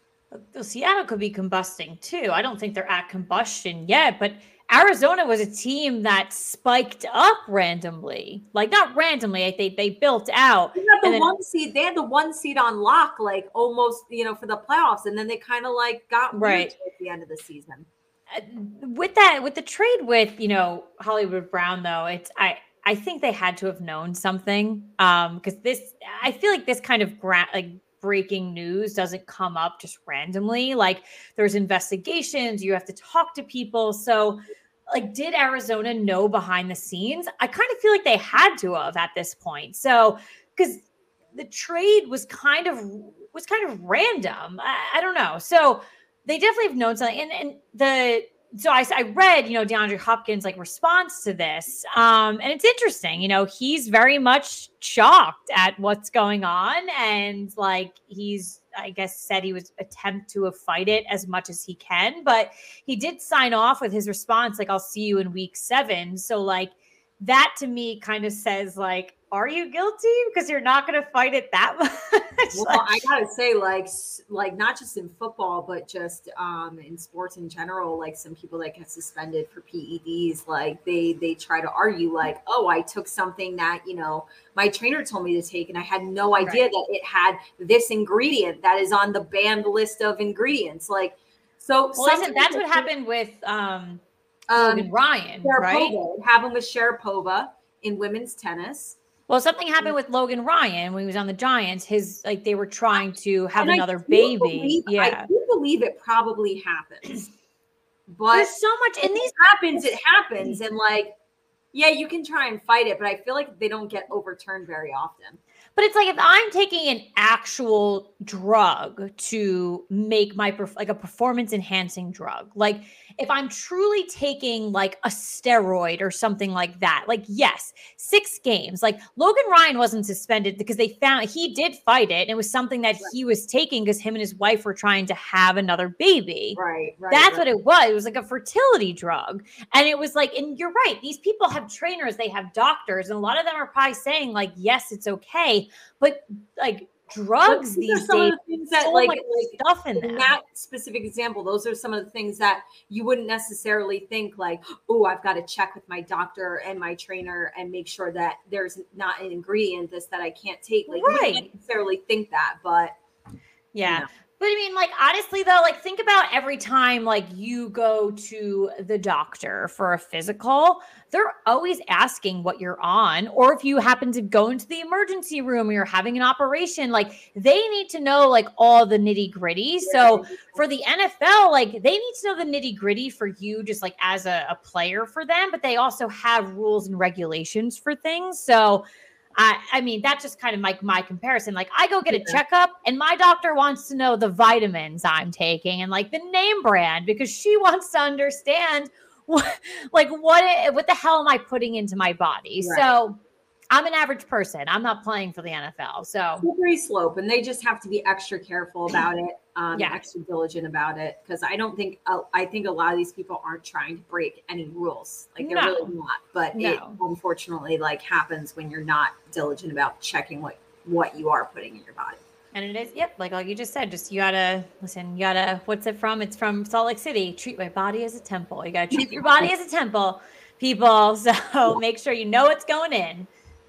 Speaker 1: Seattle could be combusting too. I don't think they're at combustion yet, but Arizona was a team that spiked up randomly. Like not randomly, like they they built out.
Speaker 2: They had the
Speaker 1: then,
Speaker 2: one seed. They had the one seed on lock, like almost, you know, for the playoffs, and then they kind of like got
Speaker 1: right
Speaker 2: at the end of the season.
Speaker 1: Uh, with that, with the trade with you know Hollywood Brown, though, it's I. I think they had to have known something um, because this, I feel like this kind of gra- like breaking news doesn't come up just randomly. Like there's investigations, you have to talk to people. So like, did Arizona know behind the scenes? I kind of feel like they had to have at this point. So, because the trade was kind of, was kind of random. I, I don't know. So they definitely have known something. And, and the, So I, I read, you know, DeAndre Hopkins' like response to this. Um, and it's interesting, you know, he's very much shocked at what's going on. And like, he's, I guess, said he was attempt to fight it as much as he can, but he did sign off with his response. Like, I'll see you in week seven. So like that to me kind of says like, are you guilty? Because you're not going to fight it that much.
Speaker 2: Well, like, I gotta say, like, like not just in football, but just um, in sports in general. Like some people that get suspended for P E Ds, like they they try to argue, like, oh, I took something that you know my trainer told me to take, and I had no idea right. that it had this ingredient that is on the banned list of ingredients. Like, so
Speaker 1: well, isn't that's what happened with um, Logan um, Ryan,
Speaker 2: Sharapova.
Speaker 1: Right?
Speaker 2: It happened with Sharapova in women's tennis.
Speaker 1: Well, something happened with Logan Ryan when he was on the Giants. His like they were trying to have
Speaker 2: and
Speaker 1: another baby.
Speaker 2: Believe,
Speaker 1: yeah,
Speaker 2: I do believe it probably happens. But
Speaker 1: there's so much in these
Speaker 2: happens. It happens, and like, yeah, you can try and fight it, but I feel like they don't get overturned very often.
Speaker 1: But it's like if I'm taking an actual drug to make my perf- like a performance enhancing drug, like if I'm truly taking like a steroid or something like that, like yes, six games. Like Logan Ryan wasn't suspended because they found he did fight it. And it was something that he was taking because him and his wife were trying to have another baby.
Speaker 2: Right, right.
Speaker 1: That's
Speaker 2: right.
Speaker 1: what it was. It was like a fertility drug. And it was like, and you're right, these people have trainers, they have doctors, and a lot of them are probably saying like, yes, it's okay. But like drugs
Speaker 2: these
Speaker 1: these
Speaker 2: are some
Speaker 1: days,
Speaker 2: of the things that
Speaker 1: so
Speaker 2: like,
Speaker 1: much
Speaker 2: like
Speaker 1: stuff in,
Speaker 2: in
Speaker 1: them.
Speaker 2: that specific example, those are some of the things that you wouldn't necessarily think like, oh, I've got to check with my doctor and my trainer and make sure that there's not an ingredient this that I can't take. Like
Speaker 1: right.
Speaker 2: you wouldn't necessarily think that, but
Speaker 1: yeah.
Speaker 2: You know.
Speaker 1: But I mean, like, honestly, though, like, think about every time, like, you go to the doctor for a physical, they're always asking what you're on. Or if you happen to go into the emergency room or you're having an operation, like, they need to know, like, all the nitty gritty. So for the N F L, like, they need to know the nitty gritty for you, just like as a, a player for them. But they also have rules and regulations for things. So, I, I mean, that's just kind of like my, my comparison. Like I go get a checkup and my doctor wants to know the vitamins I'm taking and like the name brand because she wants to understand what, like what, it, what the hell am I putting into my body? Right. So I'm an average person. I'm not playing for the N F L. So
Speaker 2: slippery slope, and they just have to be extra careful about it, um,
Speaker 1: yeah.
Speaker 2: extra diligent about it. Because I don't think uh, I think a lot of these people aren't trying to break any rules. Like they're
Speaker 1: no.
Speaker 2: really not. But
Speaker 1: no.
Speaker 2: it unfortunately like happens when you're not diligent about checking what what you are putting in your body.
Speaker 1: And it is, yep, like like you just said, just you gotta listen. You gotta. What's it from? It's from Salt Lake City. Treat my body as a temple. You gotta treat your body as a temple, people. So make sure you know what's going in.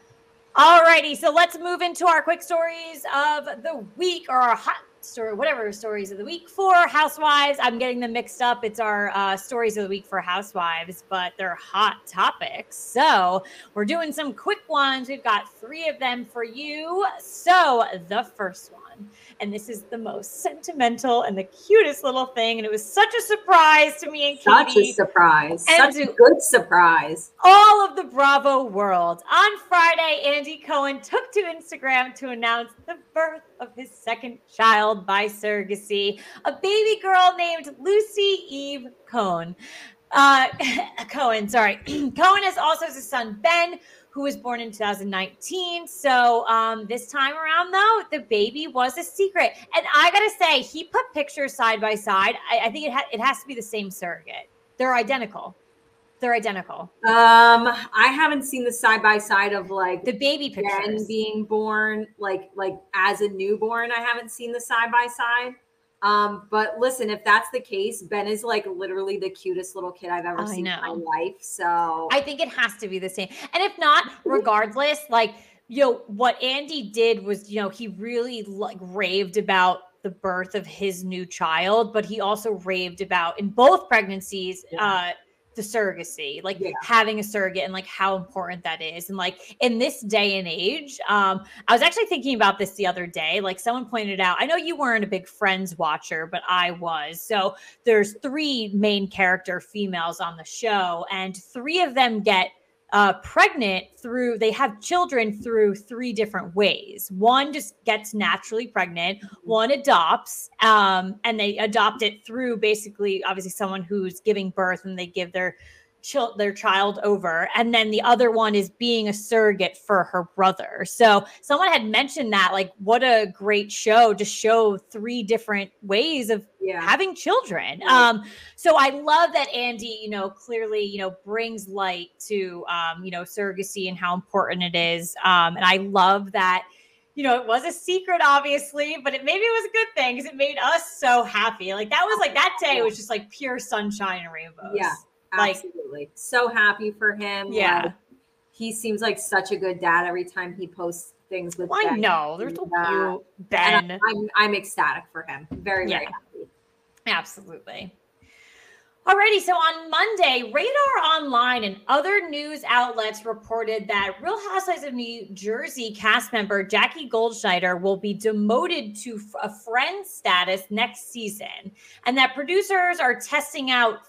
Speaker 1: All righty, so let's move into our quick stories of the week, or our hot story, whatever stories of the week for Housewives. I'm getting them mixed up. It's our uh, stories of the week for Housewives, but they're hot topics. So we're doing some quick ones. We've got three of them for you. So the first one, and this is the most sentimental and the cutest little thing, and it was such a surprise to me and
Speaker 2: Such
Speaker 1: Katie.
Speaker 2: a surprise.
Speaker 1: And
Speaker 2: Such a good surprise.
Speaker 1: All of the Bravo world. On Friday, Andy Cohen took to Instagram to announce the birth of his second child by surrogacy, a baby girl named Lucy Eve Cohen. Uh, Cohen, sorry. Cohen has also his son, Ben, who was born in two thousand nineteen. So um, this time around, though, the baby was a secret. And I got to say, he put pictures side by side. I, I think it, ha- it has to be the same surrogate. They're identical. They're identical.
Speaker 2: Um, I haven't seen the side by side of like
Speaker 1: the baby pictures
Speaker 2: Ben being born, like like as a newborn. I haven't seen the side by side. Um, but listen, if that's the case, Ben is like literally the cutest little kid I've ever
Speaker 1: I
Speaker 2: seen
Speaker 1: know.
Speaker 2: in my life. So
Speaker 1: I think it has to be the same. And if not, regardless, like, you know, what Andy did was, you know, he really like raved about the birth of his new child, but he also raved about in both pregnancies, yeah. uh, the surrogacy, like yeah. having a surrogate and like how important that is. And like in this day and age, um, I was actually thinking about this the other day, like someone pointed out, I know you weren't a big Friends watcher, but I was. So there's three main character females on the show, and three of them get uh, pregnant through, they have children through three different ways. One just gets naturally pregnant, one adopts, um, and they adopt it through basically, obviously someone who's giving birth and they give their child, their child over. And then the other one is being a surrogate for her brother. So someone had mentioned that, like, what a great show to show three different ways of yeah. having children. Right. Um, so I love that Andy, you know, clearly, you know, brings light to, um, you know, surrogacy and how important it is. Um, and I love that, you know, it was a secret, obviously, but it maybe it was a good thing because it made us so happy. Like that was like that day was just like pure sunshine and rainbows.
Speaker 2: Yeah. Absolutely. Like, so happy for him.
Speaker 1: Yeah.
Speaker 2: Like, he seems like such a good dad every time he posts things with
Speaker 1: I
Speaker 2: Ben.
Speaker 1: know. They're so cute. Ben.
Speaker 2: I'm, I'm, I'm ecstatic for him. Very,
Speaker 1: yeah.
Speaker 2: very happy.
Speaker 1: Absolutely. Alrighty, so on Monday, Radar Online and other news outlets reported that Real Housewives of New Jersey cast member Jackie Goldschneider will be demoted to a friend status next season, and that producers are testing out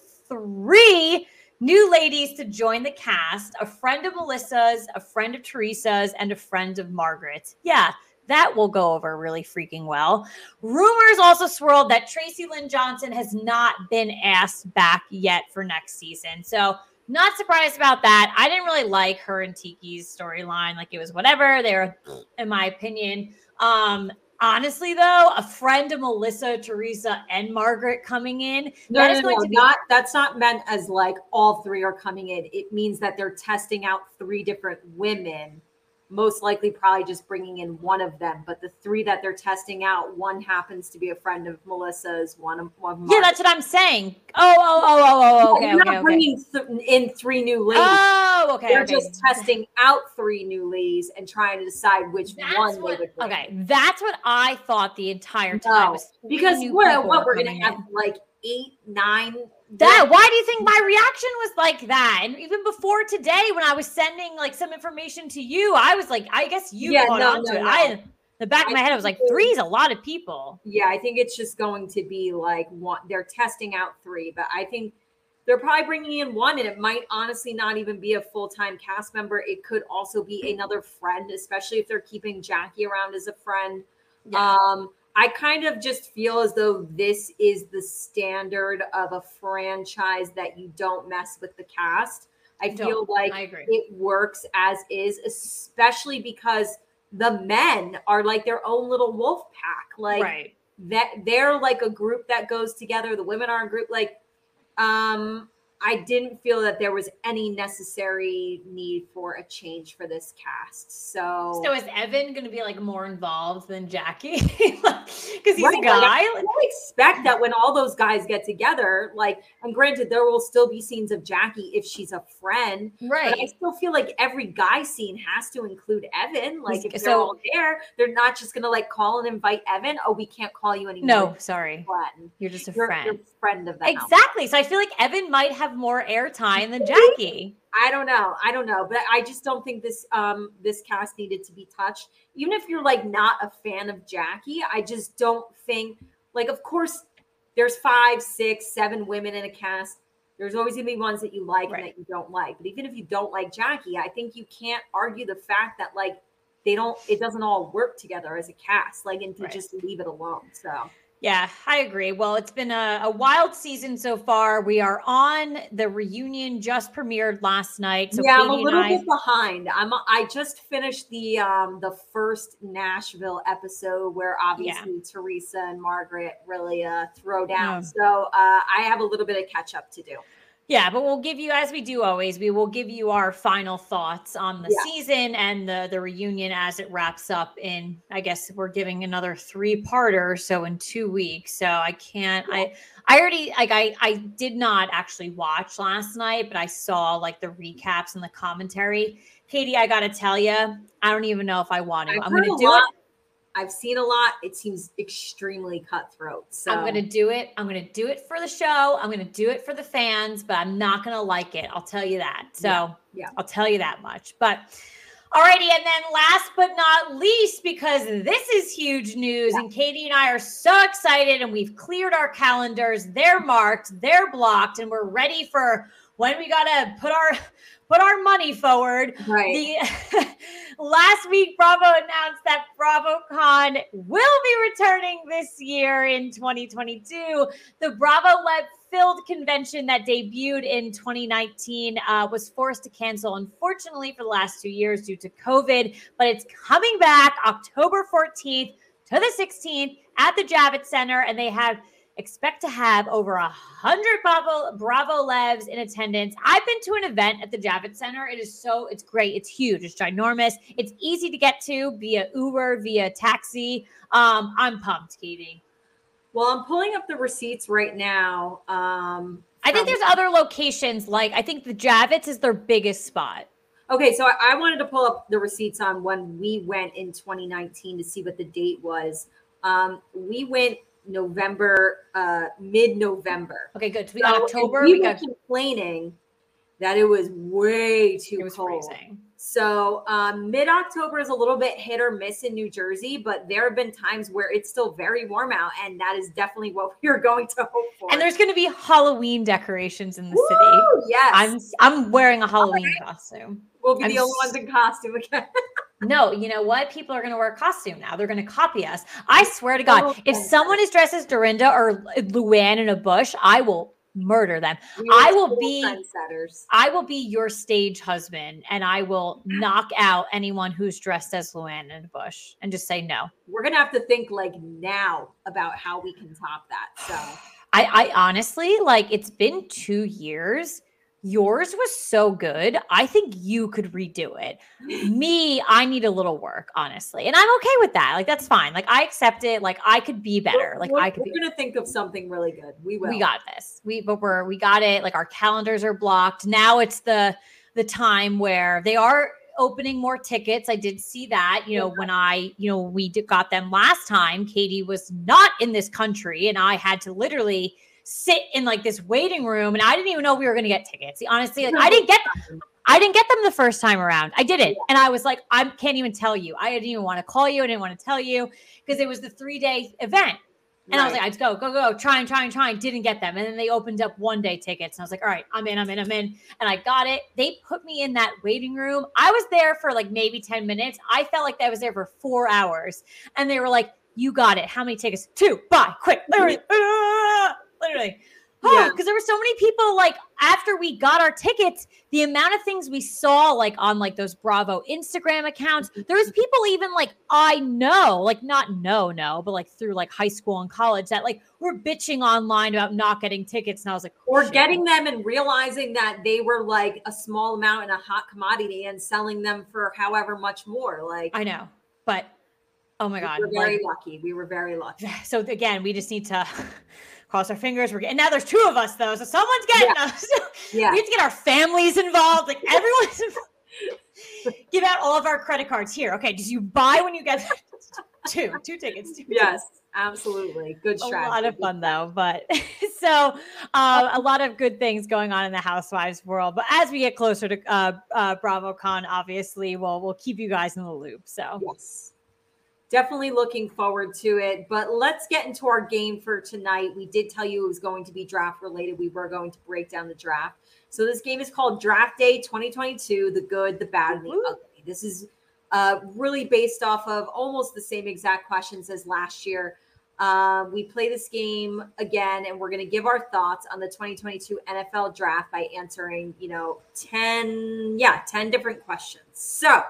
Speaker 1: three new ladies to join the cast, a friend of Melissa's, a friend of Teresa's, and a friend of Margaret's. Yeah, that will go over really freaking well. Rumors also swirled that Tracy Lynn Johnson has not been asked back yet for next season. So not surprised about that. I didn't really like her and Tiki's storyline. Like it was whatever. They were, in my opinion. Um, Honestly, though, a friend of Melissa, Teresa, and Margaret coming in.
Speaker 2: No, that no, is going no, to be- not, that's not meant as like all three are coming in. It means that they're testing out three different women, most likely probably just bringing in one of them. But the three that they're testing out, one happens to be a friend of Melissa's, one of, one of Margaret.
Speaker 1: Yeah, that's what I'm saying. Oh, oh, oh, oh, oh, okay,
Speaker 2: They're
Speaker 1: okay,
Speaker 2: not
Speaker 1: okay.
Speaker 2: bringing th- in three new ladies.
Speaker 1: Oh, okay.
Speaker 2: They're
Speaker 1: okay.
Speaker 2: just testing out three new ladies and trying to decide which
Speaker 1: that's
Speaker 2: one
Speaker 1: what,
Speaker 2: they would bring.
Speaker 1: Okay, that's what I thought the entire time.
Speaker 2: No,
Speaker 1: was
Speaker 2: because what, what we're going to have like eight, nine.
Speaker 1: That why do you think my reaction was like that? And even before today, when I was sending like some information to you, I was like, I guess you
Speaker 2: yeah,
Speaker 1: caught
Speaker 2: no,
Speaker 1: on to
Speaker 2: no,
Speaker 1: it.
Speaker 2: no.
Speaker 1: I, the back of my
Speaker 2: I
Speaker 1: head, I was like, three is a lot of people.
Speaker 2: Yeah, I think it's just going to be like one. They're testing out three, but I think they're probably bringing in one, and it might honestly not even be a full-time cast member. It could also be another friend, especially if they're keeping Jackie around as a friend. Yeah. Um, I kind of just feel as though this is the standard of a franchise that you don't mess with the cast. I
Speaker 1: don't.
Speaker 2: feel like
Speaker 1: I agree.
Speaker 2: It works as is, especially because the men are like their own little wolf pack. Like
Speaker 1: right.
Speaker 2: that they're like a group that goes together. The women are a group. Like, um, I didn't feel that there was any necessary need for a change for this cast. So,
Speaker 1: so is Evan going to be like more involved than Jackie? Because he's
Speaker 2: right,
Speaker 1: a guy.
Speaker 2: Like, I don't expect that when all those guys get together, like, and granted, there will still be scenes of Jackie if she's a friend.
Speaker 1: Right.
Speaker 2: But I still feel like every guy scene has to include Evan. Like, if
Speaker 1: so,
Speaker 2: they're all there, they're not just going to like call and invite Evan. Oh, we can't call you anymore.
Speaker 1: No, sorry.
Speaker 2: Friend.
Speaker 1: You're just a
Speaker 2: you're,
Speaker 1: friend.
Speaker 2: You're a friend of the
Speaker 1: Exactly.
Speaker 2: house.
Speaker 1: So I feel like Evan might have more airtime than Jackie.
Speaker 2: I don't know. I don't know. But I just don't think this um this cast needed to be touched. Even if you're like not a fan of Jackie, I just don't think like of course there's five, six, seven women in a cast. There's always gonna be ones that you like right. and that you don't like. But even if you don't like Jackie, I think you can't argue the fact that like they don't it doesn't all work together as a cast, like and to right. just leave it alone. So
Speaker 1: yeah, I agree. Well, it's been a, a wild season so far. We are on the reunion just premiered last night. So
Speaker 2: yeah,
Speaker 1: Katie
Speaker 2: I'm a little
Speaker 1: I,
Speaker 2: bit behind. I'm I just finished the um the first Nashville episode where obviously yeah. Teresa and Margaret really uh throw down. Yeah. So uh I have a little bit of catch up to do.
Speaker 1: Yeah, but we'll give you, as we do always, we will give you our final thoughts on the yeah. season and the, the reunion as it wraps up in, I guess we're giving another three-parter, so in two weeks. So I can't, yeah. I I already, like, I, I did not actually watch last night, but I saw, like, the recaps and the commentary. Katie, I got to tell you, I don't even know if I want to.
Speaker 2: I've
Speaker 1: I'm going to do
Speaker 2: lot.
Speaker 1: it.
Speaker 2: I've seen a lot. It seems extremely cutthroat. So
Speaker 1: I'm going to do it. I'm going to do it for the show. I'm going to do it for the fans, but I'm not going to like it. I'll tell you that. So
Speaker 2: yeah, yeah.
Speaker 1: I'll tell you that much. But alrighty. And then last but not least, because this is huge news, yeah. and Katie and I are so excited, and we've cleared our calendars. They're marked, they're blocked, and we're ready for when we got to put our put our money forward.
Speaker 2: Right.
Speaker 1: The, last week, Bravo announced that BravoCon will be returning this year in twenty twenty-two. The Bravo Lab filled convention that debuted in twenty nineteen uh, was forced to cancel, unfortunately, for the last two years due to COVID, but it's coming back October fourteenth to the sixteenth at the Javits Center, and they have expect to have over a hundred Bravo Bravo Levs in attendance. I've been to an event at the Javits Center. It is so, it's great. It's huge. It's ginormous. It's easy to get to via Uber, via taxi. Um, I'm pumped, Katie.
Speaker 2: Well, I'm pulling up the receipts right now. Um,
Speaker 1: I think there's other locations. Like, I think the Javits is their biggest spot.
Speaker 2: Okay, so I, I wanted to pull up the receipts on when we went in twenty nineteen to see what the date was. Um, we went November, uh, mid-November.
Speaker 1: Okay, good. So we got so October.
Speaker 2: We,
Speaker 1: we
Speaker 2: were
Speaker 1: got
Speaker 2: complaining that it was way too
Speaker 1: it was
Speaker 2: cold.
Speaker 1: Freezing.
Speaker 2: So um, mid-October is a little bit hit or miss in New Jersey, but there have been times where it's still very warm out, and that is definitely what we are going to hope for.
Speaker 1: And there's going to be Halloween decorations in the
Speaker 2: Woo,
Speaker 1: city.
Speaker 2: Yes,
Speaker 1: I'm I'm wearing a Halloween right. costume.
Speaker 2: We'll be
Speaker 1: I'm
Speaker 2: the only ones in costume again.
Speaker 1: No, you know what? People are going to wear a costume now. They're going to copy us. I swear to God, if someone is dressed as Dorinda or Luann in a bush, I will murder them. I will be I will be your stage husband, and I will knock out anyone who's dressed as Luann in a bush and just say no.
Speaker 2: We're going to have to think like now about how we can top that. So
Speaker 1: I, I honestly, like, it's been two years. Yours was so good. I think you could redo it. Me, I need a little work, honestly. And I'm okay with that. Like, that's fine. Like, I accept it. Like, I could be better. Like,
Speaker 2: we're,
Speaker 1: I could
Speaker 2: we're going to think of something really good. We will.
Speaker 1: We got this. We, but we're, we got it. Like, our calendars are blocked. Now it's the, the time where they are opening more tickets. I did see that, you know, yeah. when I, you know, we did, got them last time, Katie was not in this country, and I had to literally sit in like this waiting room, and I didn't even know we were going to get tickets. Honestly, like I didn't get them. I didn't get them the first time around. I didn't. And I was like, I can't even tell you. I didn't even want to call you. I didn't want to tell you because it was the three day event. And right. I was like, I'd go, go, go, trying, trying, trying, didn't get them. And then they opened up one day tickets. And I was like, all right, I'm in, I'm in, I'm in. And I got it. They put me in that waiting room. I was there for like maybe ten minutes. I felt like I was there for four hours. And they were like, you got it. How many tickets? Two. Buy quick. Literally. Literally. Oh,
Speaker 2: Yeah.
Speaker 1: because there were so many people, like, after we got our tickets, the amount of things we saw, like, on, like, those Bravo Instagram accounts, there was people even, like, I know, like, not no, no, but, like, through, like, high school and college that, like, were bitching online about not getting tickets. And I was like,
Speaker 2: or
Speaker 1: shit.
Speaker 2: getting them and realizing that they were, like, a small amount in a hot commodity and selling them for however much more. Like,
Speaker 1: I know, but, oh, my God.
Speaker 2: We were very
Speaker 1: like,
Speaker 2: lucky. We were very lucky.
Speaker 1: So, again, we just need to cross our fingers. We're getting, and now there's two of us, though, so someone's getting
Speaker 2: Yeah.
Speaker 1: us.
Speaker 2: Yeah.
Speaker 1: We have to get our families involved. Like, everyone's involved. Give out all of our credit cards here. Okay, did you buy when you get two, two tickets? Two
Speaker 2: Yes, absolutely. Good strategy.
Speaker 1: A lot of fun, though. But so um, a lot of good things going on in the Housewives world. But as we get closer to uh, uh, BravoCon, obviously, we'll we'll keep you guys in the loop. So
Speaker 2: yes. Definitely looking forward to it. But let's get into our game for tonight. We did tell you it was going to be draft related. We were going to break down the draft. So this game is called Draft Day twenty twenty-two, the good, the bad, and the
Speaker 1: Woo-hoo.
Speaker 2: ugly. This is uh, really based off of almost the same exact questions as last year. Um, we play this game again, and we're going to give our thoughts on the twenty twenty-two N F L draft by answering, you know, ten, yeah, ten different questions. So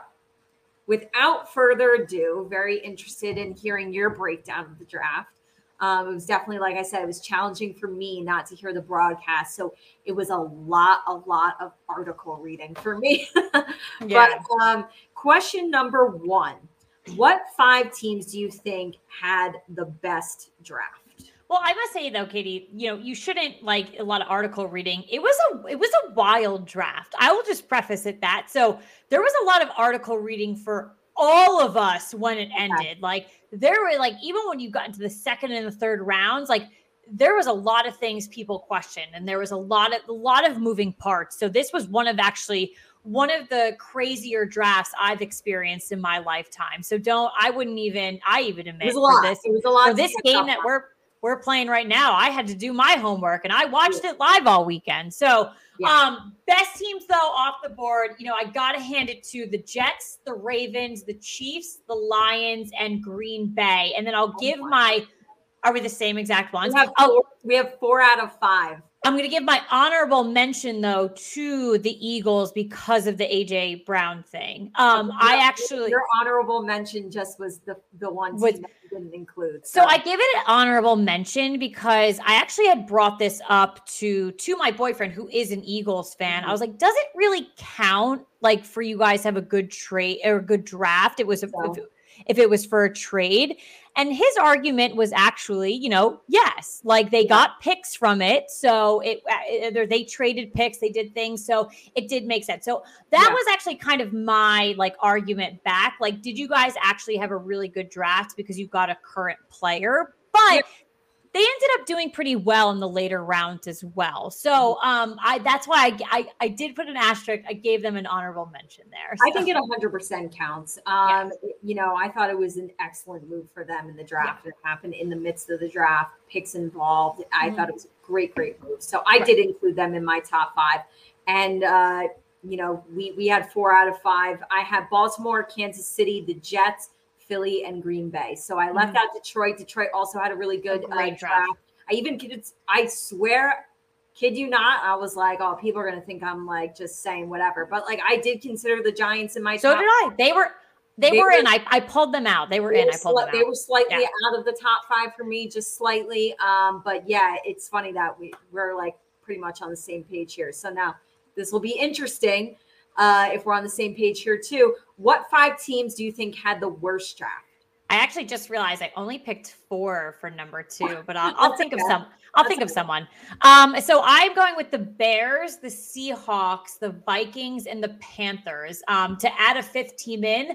Speaker 2: without further ado, very interested in hearing your breakdown of the draft. Um, it was definitely, like I said, it was challenging for me not to hear the broadcast. So it was a lot, a lot of article reading for me.
Speaker 1: Yeah.
Speaker 2: But um, question number one, what five teams do you think had the best draft?
Speaker 1: Well, I must say though, Katie, you know, you shouldn't like a lot of article reading. It was a it was a wild draft. I will just preface it that. So there was a lot of article reading for all of us when it ended. Like there were like, even when you got into the second and the third rounds, like there was a lot of things people questioned, and there was a lot of a lot of moving parts. So this was one of actually one of the crazier drafts I've experienced in my lifetime. So don't I wouldn't even I even admit
Speaker 2: It was a lot.
Speaker 1: for this
Speaker 2: It was a lot.
Speaker 1: for this game that we're we're playing right now, I had to do my homework and I watched it live all weekend. So
Speaker 2: Yeah.
Speaker 1: um, best teams though off the board, you know, I got to hand it to the Jets, the Ravens, the Chiefs, the Lions, and Green Bay. And then I'll give my, are we the same exact ones?
Speaker 2: We have
Speaker 1: Oh,
Speaker 2: four, we have four out of five.
Speaker 1: I'm going to give my honorable mention though to the Eagles because of the A J Brown thing. Um,
Speaker 2: Your-
Speaker 1: I actually
Speaker 2: your honorable mention just was the the one team
Speaker 1: Was-
Speaker 2: that you didn't include.
Speaker 1: So I give it an honorable mention because I actually had brought this up to to my boyfriend who is an Eagles fan. I was like, does it really count like for you guys to have a good trade or a good draft? It was a,
Speaker 2: So-
Speaker 1: if, if it was for a trade. And his argument was actually, you know, yes, like they
Speaker 2: Yeah.
Speaker 1: got picks from it. So it, it they traded picks, they did things. So it did make sense. So that
Speaker 2: Yeah.
Speaker 1: was actually kind of my like argument back. Like, did you guys actually have a really good draft because you got a current player? But
Speaker 2: Yeah.
Speaker 1: they ended up doing pretty well in the later rounds as well. So um, I that's why I, I I did put an asterisk. I gave them an honorable mention there.
Speaker 2: I
Speaker 1: So-
Speaker 2: think it one hundred percent counts. Um, You know, I thought it was an excellent move for them in the draft. It happened in the midst of the draft, picks involved. I
Speaker 1: Mhm.
Speaker 2: thought it was a great, great move. So I
Speaker 1: Right.
Speaker 2: did include them in my top five. And, uh, you know, we, we had four out of five. I had Baltimore, Kansas City, the Jets, Philly, and Green Bay. So I left
Speaker 1: Mhm.
Speaker 2: out Detroit. Detroit also had a really good uh,
Speaker 1: great
Speaker 2: draft.
Speaker 1: draft.
Speaker 2: I even could, I swear, kid you not, I was like, oh, people are going to think I'm like just saying whatever. But like, I did consider the Giants in my
Speaker 1: So
Speaker 2: top.
Speaker 1: did I. They were they,
Speaker 2: They
Speaker 1: were
Speaker 2: were-
Speaker 1: in. I, I pulled them out. They were
Speaker 2: They
Speaker 1: in.
Speaker 2: were,
Speaker 1: I pulled
Speaker 2: sli-
Speaker 1: them
Speaker 2: they
Speaker 1: out.
Speaker 2: were slightly
Speaker 1: Yeah.
Speaker 2: out of the top five for me, just slightly. Um, but yeah, it's funny that we, we're like pretty much on the same page here. So now this will be interesting uh, if we're on the same page here too. What five teams do you think had the worst draft?
Speaker 1: I actually just realized I only picked four for number two, but I'll, I'll
Speaker 2: That's
Speaker 1: think
Speaker 2: okay.
Speaker 1: of some. I'll
Speaker 2: That's
Speaker 1: think of
Speaker 2: okay.
Speaker 1: someone. Um, so I'm going with the Bears, the Seahawks, the Vikings, and the Panthers. Um, to add a fifth team in,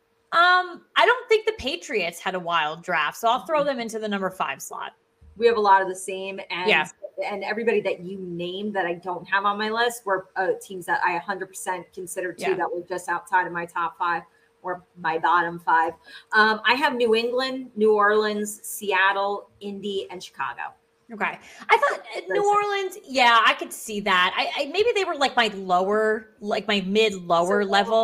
Speaker 1: um, I don't think the Patriots had a wild draft, so I'll throw them into the number five slot.
Speaker 2: We have a lot of the same, and
Speaker 1: Yeah.
Speaker 2: and everybody that you named that I don't have on my list were uh, teams that I one hundred percent consider too
Speaker 1: Yeah.
Speaker 2: that were just outside of my top five or my bottom five. Um, I have New England, New Orleans, Seattle, Indy, and Chicago.
Speaker 1: Okay, I thought uh, New Orleans. Yeah, I could see that. I, I maybe they were like my lower, like my mid lower
Speaker 2: So-
Speaker 1: level.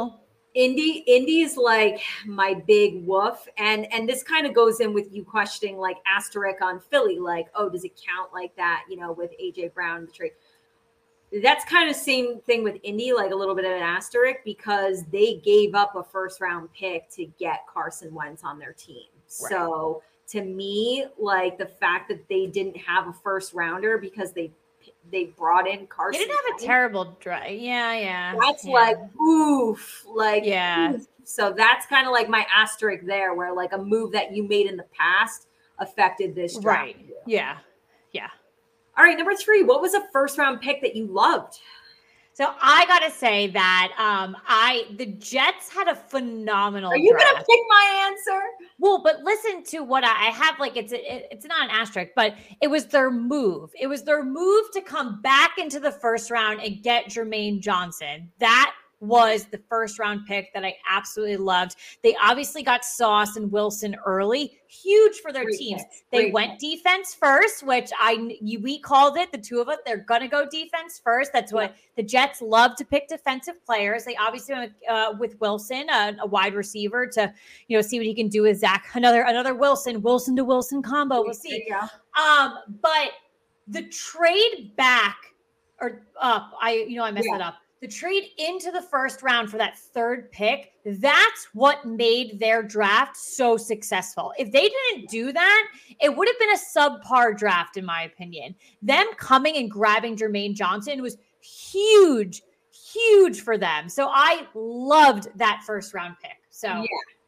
Speaker 2: Indy, Indy is like my big woof. And and this kind of goes in with you questioning like asterisk on Philly, like, oh, does it count like that, you know, with A J Brown, the trade? That's kind of same thing with Indy, like a little bit of an asterisk because they gave up a first round pick to get Carson Wentz on their team. Right. So to me, like the fact that they didn't have a first rounder because they they brought in Carson.
Speaker 1: They didn't have a terrible drive. Yeah, yeah.
Speaker 2: That's
Speaker 1: yeah.
Speaker 2: like oof, like
Speaker 1: yeah.
Speaker 2: Oof. So that's kind of like my asterisk there, where like a move that you made in the past affected this draft.
Speaker 1: Right. Yeah. Yeah.
Speaker 2: All right, number three. What was a first round pick that you loved?
Speaker 1: So I gotta say that um, I the Jets had a phenomenal.
Speaker 2: Are you
Speaker 1: draft.
Speaker 2: gonna pick my answer?
Speaker 1: Well, but listen to what I, I have. Like it's a, it's not an asterisk, but it was their move. It was their move to come back into the first round and get Jermaine Johnson. That was the first round pick that I absolutely loved. They obviously got Sauce and Wilson early, huge for their
Speaker 2: Great
Speaker 1: teams.
Speaker 2: pick.
Speaker 1: They
Speaker 2: Great
Speaker 1: went
Speaker 2: pick.
Speaker 1: defense first, which I you, we called it. The two of us, they're gonna go defense first. That's what yeah. the Jets love to pick defensive players. They obviously went uh, with Wilson, uh, a wide receiver, to you know see what he can do with Zach. Another another Wilson, Wilson to Wilson combo. We'll see.
Speaker 2: Yeah.
Speaker 1: Um, but the trade back or up, I you know I messed yeah. that up. The trade into the first round for that third pick, that's what made their draft so successful. If they didn't do that, it would have been a subpar draft, in my opinion. Them coming and grabbing Jermaine Johnson was huge, huge for them. So I loved that first round pick. So
Speaker 2: yeah.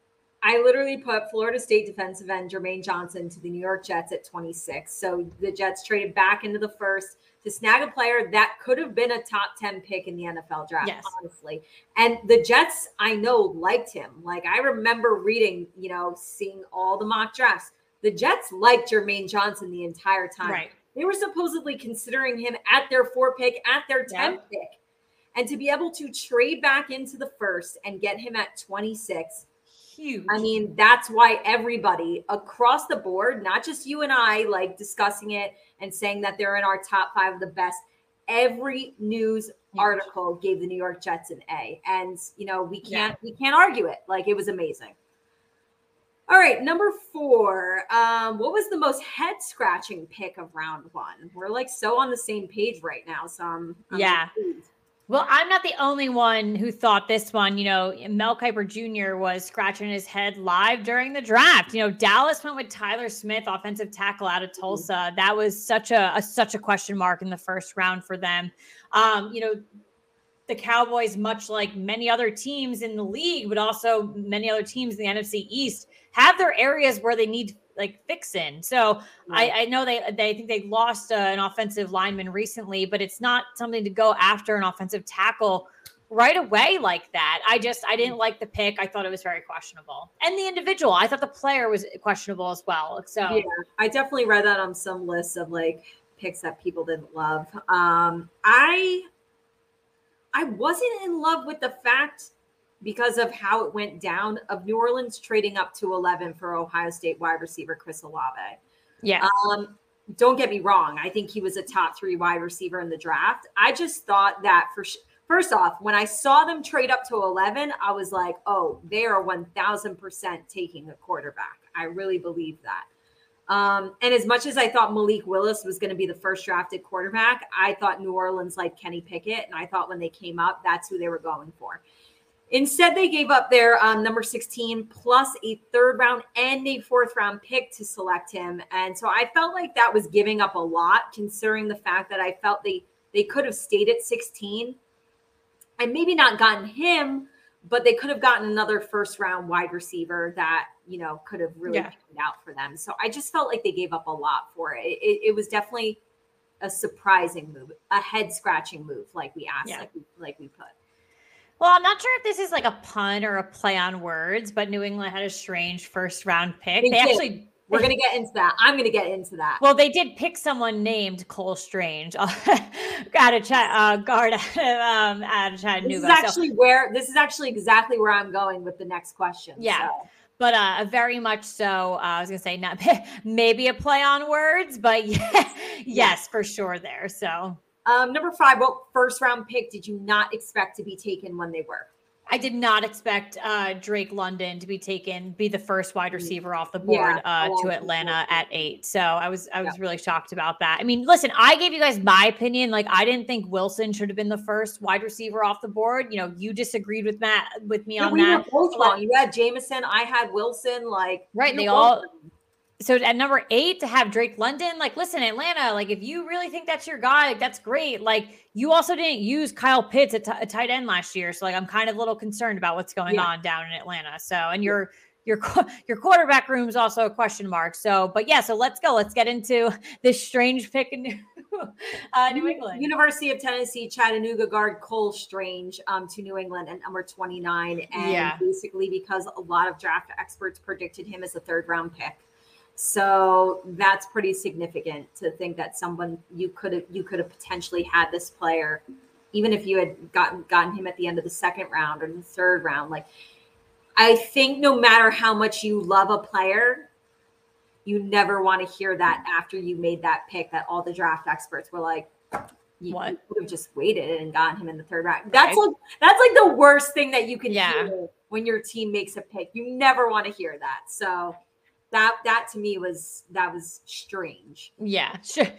Speaker 2: I literally put Florida State defensive end Jermaine Johnson to the New York Jets at twenty-six. So the Jets traded back into the first to snag a player that could have been a top ten pick in the N F L draft,
Speaker 1: yes.
Speaker 2: honestly. And the Jets, I know, liked him. Like, I remember reading, you know, seeing all the mock drafts. The Jets liked Jermaine Johnson the entire time.
Speaker 1: Right.
Speaker 2: They were supposedly considering him at their four pick, at their ten
Speaker 1: yep.
Speaker 2: pick. And to be able to trade back into the first and get him at twenty-six,
Speaker 1: huge.
Speaker 2: I mean, that's why everybody across the board, not just you and I, like discussing it and saying that they're in our top five of the best. Every news article gave the New York Jets an A, and you know we can't yeah. we can't argue it. Like, it was amazing. All right, number four. Um, what was the most head scratching pick of round one? We're like so on the same page right now. So I'm, I'm
Speaker 1: yeah.
Speaker 2: confused.
Speaker 1: Well, I'm not the only one who thought this one. You know, Mel Kiper Junior was scratching his head live during the draft. You know, Dallas went with Tyler Smith, offensive tackle out of Tulsa. Mm-hmm. That was such a, a such a question mark in the first round for them. Um, you know, the Cowboys, much like many other teams in the league, but also many other teams in the N F C East, have their areas where they need like fixing. So right. I, I know they they think they lost uh, an offensive lineman recently, but it's not something to go after an offensive tackle right away like that. I just I didn't like the pick. I thought it was very questionable, and the individual. I thought the player was questionable as well. So
Speaker 2: yeah, I definitely read that on some lists of like picks that people didn't love. Um, I I wasn't in love with the fact, because of how it went down, of New Orleans trading up to eleven for Ohio State wide receiver Chris Olave.
Speaker 1: Yeah.
Speaker 2: Um, don't get me wrong. I think he was a top three wide receiver in the draft. I just thought that for sh- first off, when I saw them trade up to eleven, I was like, oh, they are one thousand percent taking a quarterback. I really believe that. Um, and as much as I thought Malik Willis was going to be the first drafted quarterback, I thought New Orleans liked Kenny Pickett. And I thought when they came up, that's who they were going for. Instead, they gave up their um, number sixteen plus a third round and a fourth round pick to select him. And so I felt like that was giving up a lot, considering the fact that I felt they, they could have stayed at sixteen and maybe not gotten him, but they could have gotten another first round wide receiver that, you know, could have really
Speaker 1: yeah.
Speaker 2: panned out for them. So I just felt like they gave up a lot for it. It, it was definitely a surprising move, a head scratching move, like we asked,
Speaker 1: yeah.
Speaker 2: like, we, like we put.
Speaker 1: Well, I'm not sure if this is like a pun or a play on words, but New England had a strange first round pick.
Speaker 2: They,
Speaker 1: they actually
Speaker 2: we're going to get into that. I'm going to get into that.
Speaker 1: Well, they did pick someone named Cole Strange. Got a chat uh, guard um, out of Chattanooga.
Speaker 2: This is actually so, where this is actually exactly where I'm going with the next question.
Speaker 1: Yeah.
Speaker 2: So.
Speaker 1: But uh, very much so. Uh, I was gonna say not maybe a play on words, but yeah, yes, for sure there. So
Speaker 2: um, number five, what first round pick did you not expect to be taken when they were?
Speaker 1: I did not expect uh, Drake London to be taken, be the first wide receiver off the board
Speaker 2: Yeah,
Speaker 1: uh, to Atlanta at eight. So I was, I was yeah. really shocked about that. I mean, listen, I gave you guys my opinion. Like, I didn't think Wilson should have been the first wide receiver off the board. You know, you disagreed with Matt, with me yeah, on
Speaker 2: we
Speaker 1: that.
Speaker 2: Were both wrong. You had Jameson, I had Wilson. Like,
Speaker 1: right, they all. So at number eight to have Drake London, like, listen, Atlanta, like, if you really think that's your guy, like, that's great. Like, you also didn't use Kyle Pitts at t- a tight end last year. So, like, I'm kind of a little concerned about what's going yeah. on down in Atlanta. So, and your, your, your quarterback room is also a question mark. So, but yeah, so let's go. Let's get into this strange pick in uh, New England.
Speaker 2: University of Tennessee, Chattanooga guard Cole Strange um, to New England at number twenty-nine. And yeah. basically because a lot of draft experts predicted him as a third round pick. So that's pretty significant to think that someone you could have you could have potentially had this player, even if you had gotten gotten him at the end of the second round or the third round. Like, I think no matter how much you love a player, you never want to hear that after you made that pick that all the draft experts were like, you,
Speaker 1: what?
Speaker 2: you could have just waited and gotten him in the third round. That's right. like that's like the worst thing that you can
Speaker 1: yeah.
Speaker 2: hear when your team makes a pick. You never want to hear that. So That that to me was that was strange.
Speaker 1: Yeah,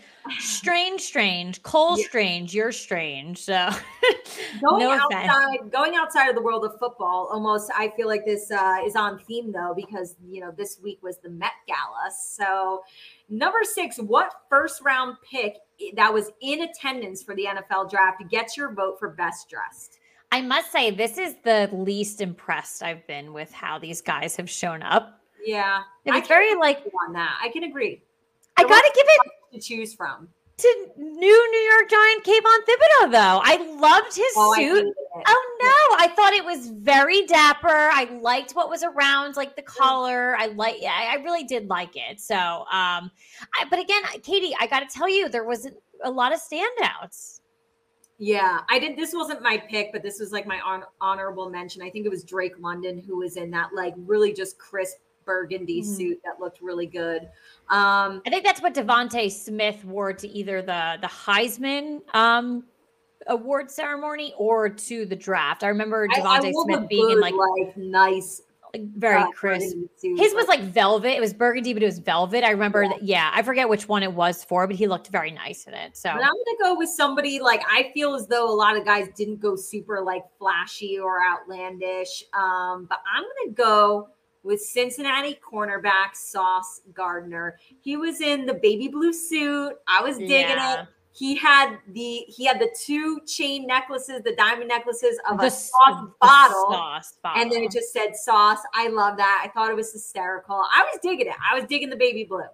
Speaker 1: strange, strange. Cole yeah. Strange, you're strange. So
Speaker 2: going
Speaker 1: no
Speaker 2: outside,
Speaker 1: offense.
Speaker 2: going outside of the world of football, almost I feel like this uh, is on theme though, because you know this week was the Met Gala. So number six, what first round pick that was in attendance for the N F L draft gets your vote for best dressed?
Speaker 1: I must say this is the least impressed I've been with how these guys have shown up.
Speaker 2: Yeah,
Speaker 1: it's very like
Speaker 2: on that. I can agree.
Speaker 1: I got to give it
Speaker 2: to choose from
Speaker 1: to new New York Giant Kayvon Thibodeau, though. I loved his
Speaker 2: oh,
Speaker 1: suit. Oh no, I thought it was very dapper. I liked what was around, like the collar. I like, yeah, I really did like it. So, um, I, but again, Katie, I got to tell you, there was a lot of standouts.
Speaker 2: Yeah, I did. This wasn't my pick, but this was like my hon- honorable mention. I think it was Drake London who was in that like really just crisp burgundy mm-hmm. suit that looked really good. Um,
Speaker 1: I think that's what Devontae Smith wore to either the the Heisman um, award ceremony or to the draft. I remember Devontae I, I Smith being
Speaker 2: good,
Speaker 1: in like,
Speaker 2: like nice,
Speaker 1: like very uh, crisp. His was like velvet. It was burgundy, but it was velvet. I remember yeah. that. Yeah, I forget which one it was for, but he looked very nice in it. So
Speaker 2: but I'm gonna go with somebody like I feel as though a lot of guys didn't go super like flashy or outlandish. Um, but I'm gonna go with Cincinnati cornerback Sauce Gardner. He was in the baby blue suit. I was digging yeah. it. He had the he had the two chain necklaces, the diamond necklaces of
Speaker 1: the,
Speaker 2: a sauce bottle,
Speaker 1: sauce bottle,
Speaker 2: and then it just said sauce. I love that. I thought it was hysterical. I was digging it. I was digging the baby blue.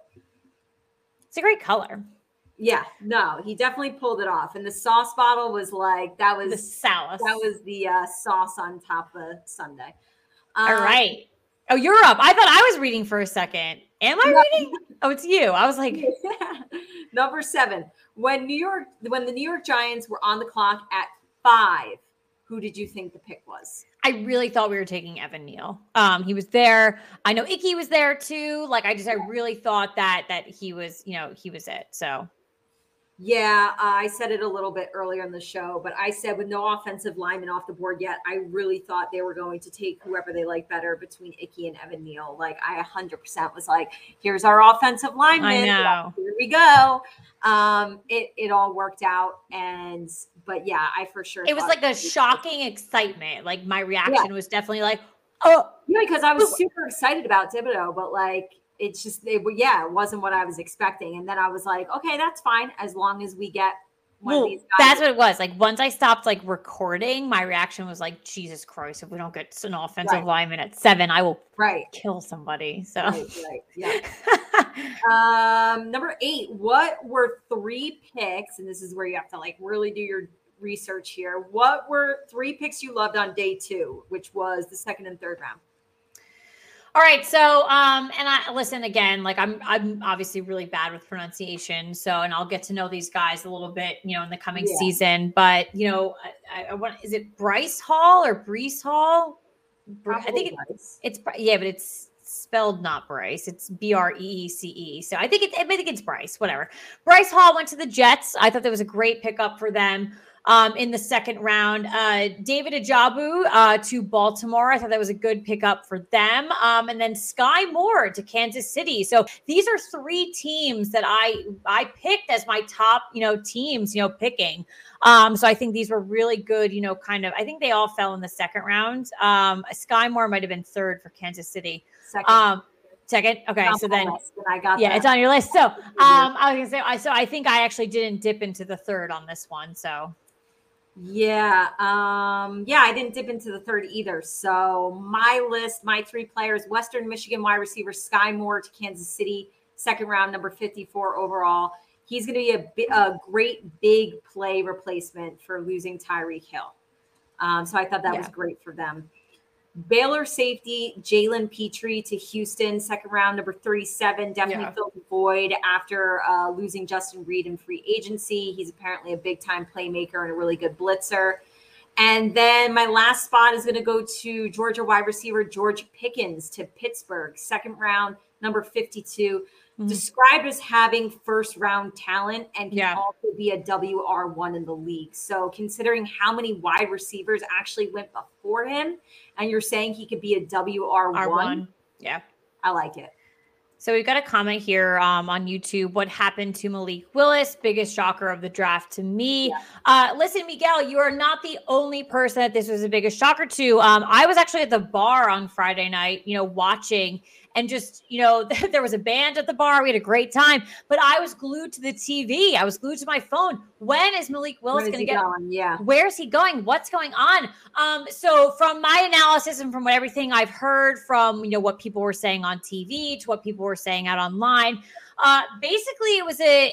Speaker 1: It's a great color.
Speaker 2: Yeah, no, he definitely pulled it off. And the sauce bottle was like that was
Speaker 1: the sauce.
Speaker 2: That was the uh, sauce on top of Sunday.
Speaker 1: Um, All right. Oh, you're up. I thought I was reading for a second. Am I no. reading? Oh, it's you. I was like,
Speaker 2: number seven. When New York, when the New York Giants were on the clock at five, who did you think the pick was?
Speaker 1: I really thought we were taking Evan Neal. Um, he was there. I know Icky was there too. Like, I just, I really thought that that he was, you know, he was it. So.
Speaker 2: Yeah, uh, I said it a little bit earlier in the show, but I said with no offensive lineman off the board yet, I really thought they were going to take whoever they like better between Icky and Evan Neal. Like I one hundred percent was like, here's our offensive lineman.
Speaker 1: I know.
Speaker 2: Here we go. Um, it, it all worked out. And, but yeah, I for sure.
Speaker 1: It was like a shocking excitement. Like my reaction yeah. was definitely like, oh.
Speaker 2: Yeah, because I was super excited about Thibodeau, but like, it's just, it, yeah, it wasn't what I was expecting. And then I was like, okay, that's fine. As long as we get one
Speaker 1: well,
Speaker 2: of these guys.
Speaker 1: That's what it was. Like once I stopped like recording, my reaction was like, Jesus Christ, if we don't get an offensive right. lineman at seven, I will
Speaker 2: right.
Speaker 1: kill somebody. So,
Speaker 2: right, right. Yeah. um, number eight, what were three picks? And this is where you have to like really do your research here. What were three picks you loved on day two, which was the second and third round?
Speaker 1: All right. So, um, and I listen again, like I'm, I'm obviously really bad with pronunciation. So, and I'll get to know these guys a little bit, you know, in the coming yeah. season, but you know, I, I want, is it Bryce Hall or Brees Hall?
Speaker 2: Probably
Speaker 1: I think it,
Speaker 2: Bryce.
Speaker 1: it's, yeah, but it's spelled not Bryce. It's B R E E C E. So I think it's, I think it's Bryce, whatever. Bryce Hall went to the Jets. I thought that was a great pickup for them. Um, in the second round, uh, David Ajabu uh, to Baltimore. I thought that was a good pickup for them. Um, and then Sky Moore to Kansas City. So these are three teams that I I picked as my top, you know, teams, you know, picking. Um, so I think these were really good, you know, kind of. I think they all fell in the second round. Um, Sky Moore might have been third for Kansas City.
Speaker 2: Second.
Speaker 1: Um, Second. Okay. So then,
Speaker 2: I got
Speaker 1: yeah,
Speaker 2: the-
Speaker 1: it's on your list. So, um, I was gonna say, I, so I think I actually didn't dip into the third on this one. So.
Speaker 2: Yeah. Um, yeah, I didn't dip into the third either. So my list, my three players, Western Michigan wide receiver Sky Moore to Kansas City, second round, number fifty-four overall. He's going to be a, a great big play replacement for losing Tyreek Hill. Um, so I thought that yeah. was great for them. Baylor safety Jalen Petrie to Houston, second round, number thirty-seven. Definitely yeah. filled the void after uh, losing Justin Reed in free agency. He's apparently a big-time playmaker and a really good blitzer. And then my last spot is going to go to Georgia wide receiver George Pickens to Pittsburgh, second round, number fifty-two. Mm-hmm. Described as having first round talent and can yeah. also be a W R one in the league. So considering how many wide receivers actually went before him, and you're saying he could be a W R one,
Speaker 1: yeah,
Speaker 2: I like it.
Speaker 1: So we've got a comment here um, on YouTube. What happened to Malik Willis? Biggest shocker of the draft to me. Yeah. Uh, listen, Miguel, you are not the only person that this was the biggest shocker to. Um, I was actually at the bar on Friday night, you know, watching. And just, you know, there was a band at the bar. We had a great time. But I was glued to the T V. I was glued to my phone. When is Malik Willis going to get
Speaker 2: going? Yeah.
Speaker 1: Where's he going? What's going on? Um, so from my analysis and from what everything I've heard from, you know, what people were saying on T V to what people were saying out online, uh, basically it was a...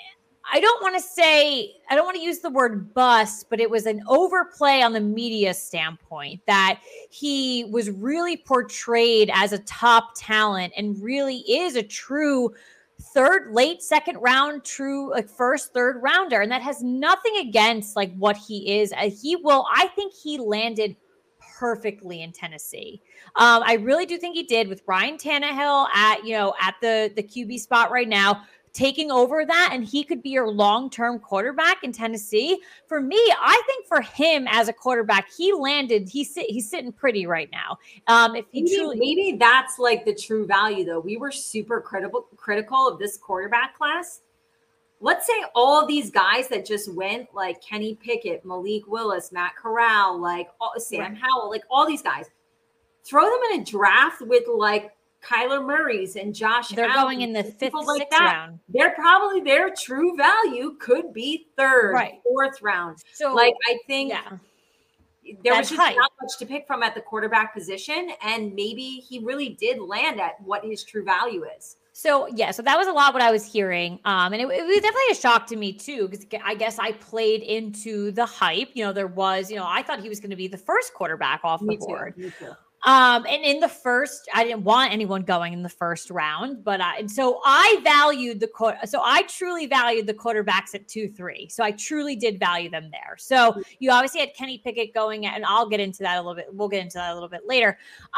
Speaker 1: I don't want to say, I don't want to use the word bust, but it was an overplay on the media standpoint that he was really portrayed as a top talent and really is a true third, late second round, true like first, third rounder. And that has nothing against like what he is. Uh, he will, I think he landed perfectly in Tennessee. Um, I really do think he did with Ryan Tannehill at, you know, at the, the Q B spot right now, taking over that, and he could be your long-term quarterback in Tennessee. For me, I think for him as a quarterback, he landed, he's, he's sitting pretty right now. Um, if he
Speaker 2: maybe,
Speaker 1: truly,
Speaker 2: maybe that's like the true value though. We were super critical, critical of this quarterback class. Let's say all of these guys that just went, like Kenny Pickett, Malik Willis, Matt Corral, like Sam right. Howell, like all these guys, throw them in a draft with like Kyler Murray's and Josh
Speaker 1: They're
Speaker 2: Allen,
Speaker 1: going in the fifth,
Speaker 2: like
Speaker 1: sixth
Speaker 2: that.
Speaker 1: round.
Speaker 2: They're probably their true value could be third,
Speaker 1: right.
Speaker 2: fourth round.
Speaker 1: So,
Speaker 2: like I think
Speaker 1: yeah.
Speaker 2: there
Speaker 1: That's
Speaker 2: was just
Speaker 1: hype.
Speaker 2: not much to pick from at the quarterback position, and maybe he really did land at what his true value is.
Speaker 1: So, yeah, so that was a lot what I was hearing. Um, and it, it was definitely a shock to me, too, because I guess I played into the hype. You know, there was, you know, I thought he was going to be the first quarterback off
Speaker 2: me
Speaker 1: the board.
Speaker 2: Too, me too.
Speaker 1: Um, and in the first, I didn't want anyone going in the first round, but I, and so I valued the quarter. So I truly valued the quarterbacks at two, three. So I truly did value them there. So you obviously had Kenny Pickett going, and I'll get into that a little bit. We'll get into that a little bit later.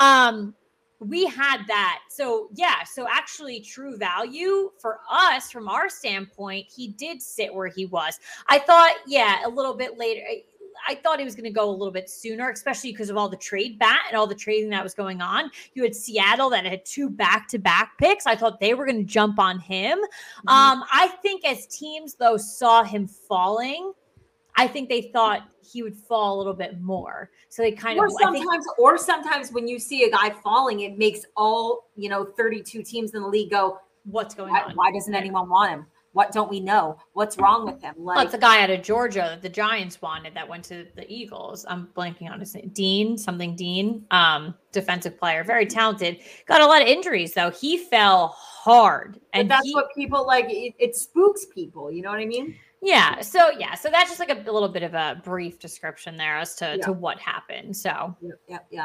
Speaker 1: Um, we had that. So yeah. So actually true value for us, from our standpoint, he did sit where he was. I thought, yeah, a little bit later, I thought he was going to go a little bit sooner, especially because of all the trade bat and all the trading that was going on. You had Seattle that had two back-to-back picks. I thought they were going to jump on him. Mm-hmm. Um, I think as teams, though, saw him falling, I think they thought he would fall a little bit more. So they kind
Speaker 2: or
Speaker 1: of
Speaker 2: sometimes,
Speaker 1: I think,
Speaker 2: or sometimes when you see a guy falling, it makes all, you know, thirty-two teams in the league go,
Speaker 1: what's going
Speaker 2: why,
Speaker 1: on?
Speaker 2: Why doesn't anyone want him? What don't we know? What's wrong with him?
Speaker 1: Like, well, it's a guy out of Georgia that the Giants wanted that went to the Eagles. I'm blanking on his name. Dean, something Dean, um, defensive player, very talented. Got a lot of injuries though. He fell hard, and
Speaker 2: but that's
Speaker 1: he,
Speaker 2: what people like. It, it spooks people. You know what I mean?
Speaker 1: Yeah. So yeah. So that's just like a, a little bit of a brief description there as to
Speaker 2: yeah.
Speaker 1: to what happened. So
Speaker 2: yeah, yeah, yeah.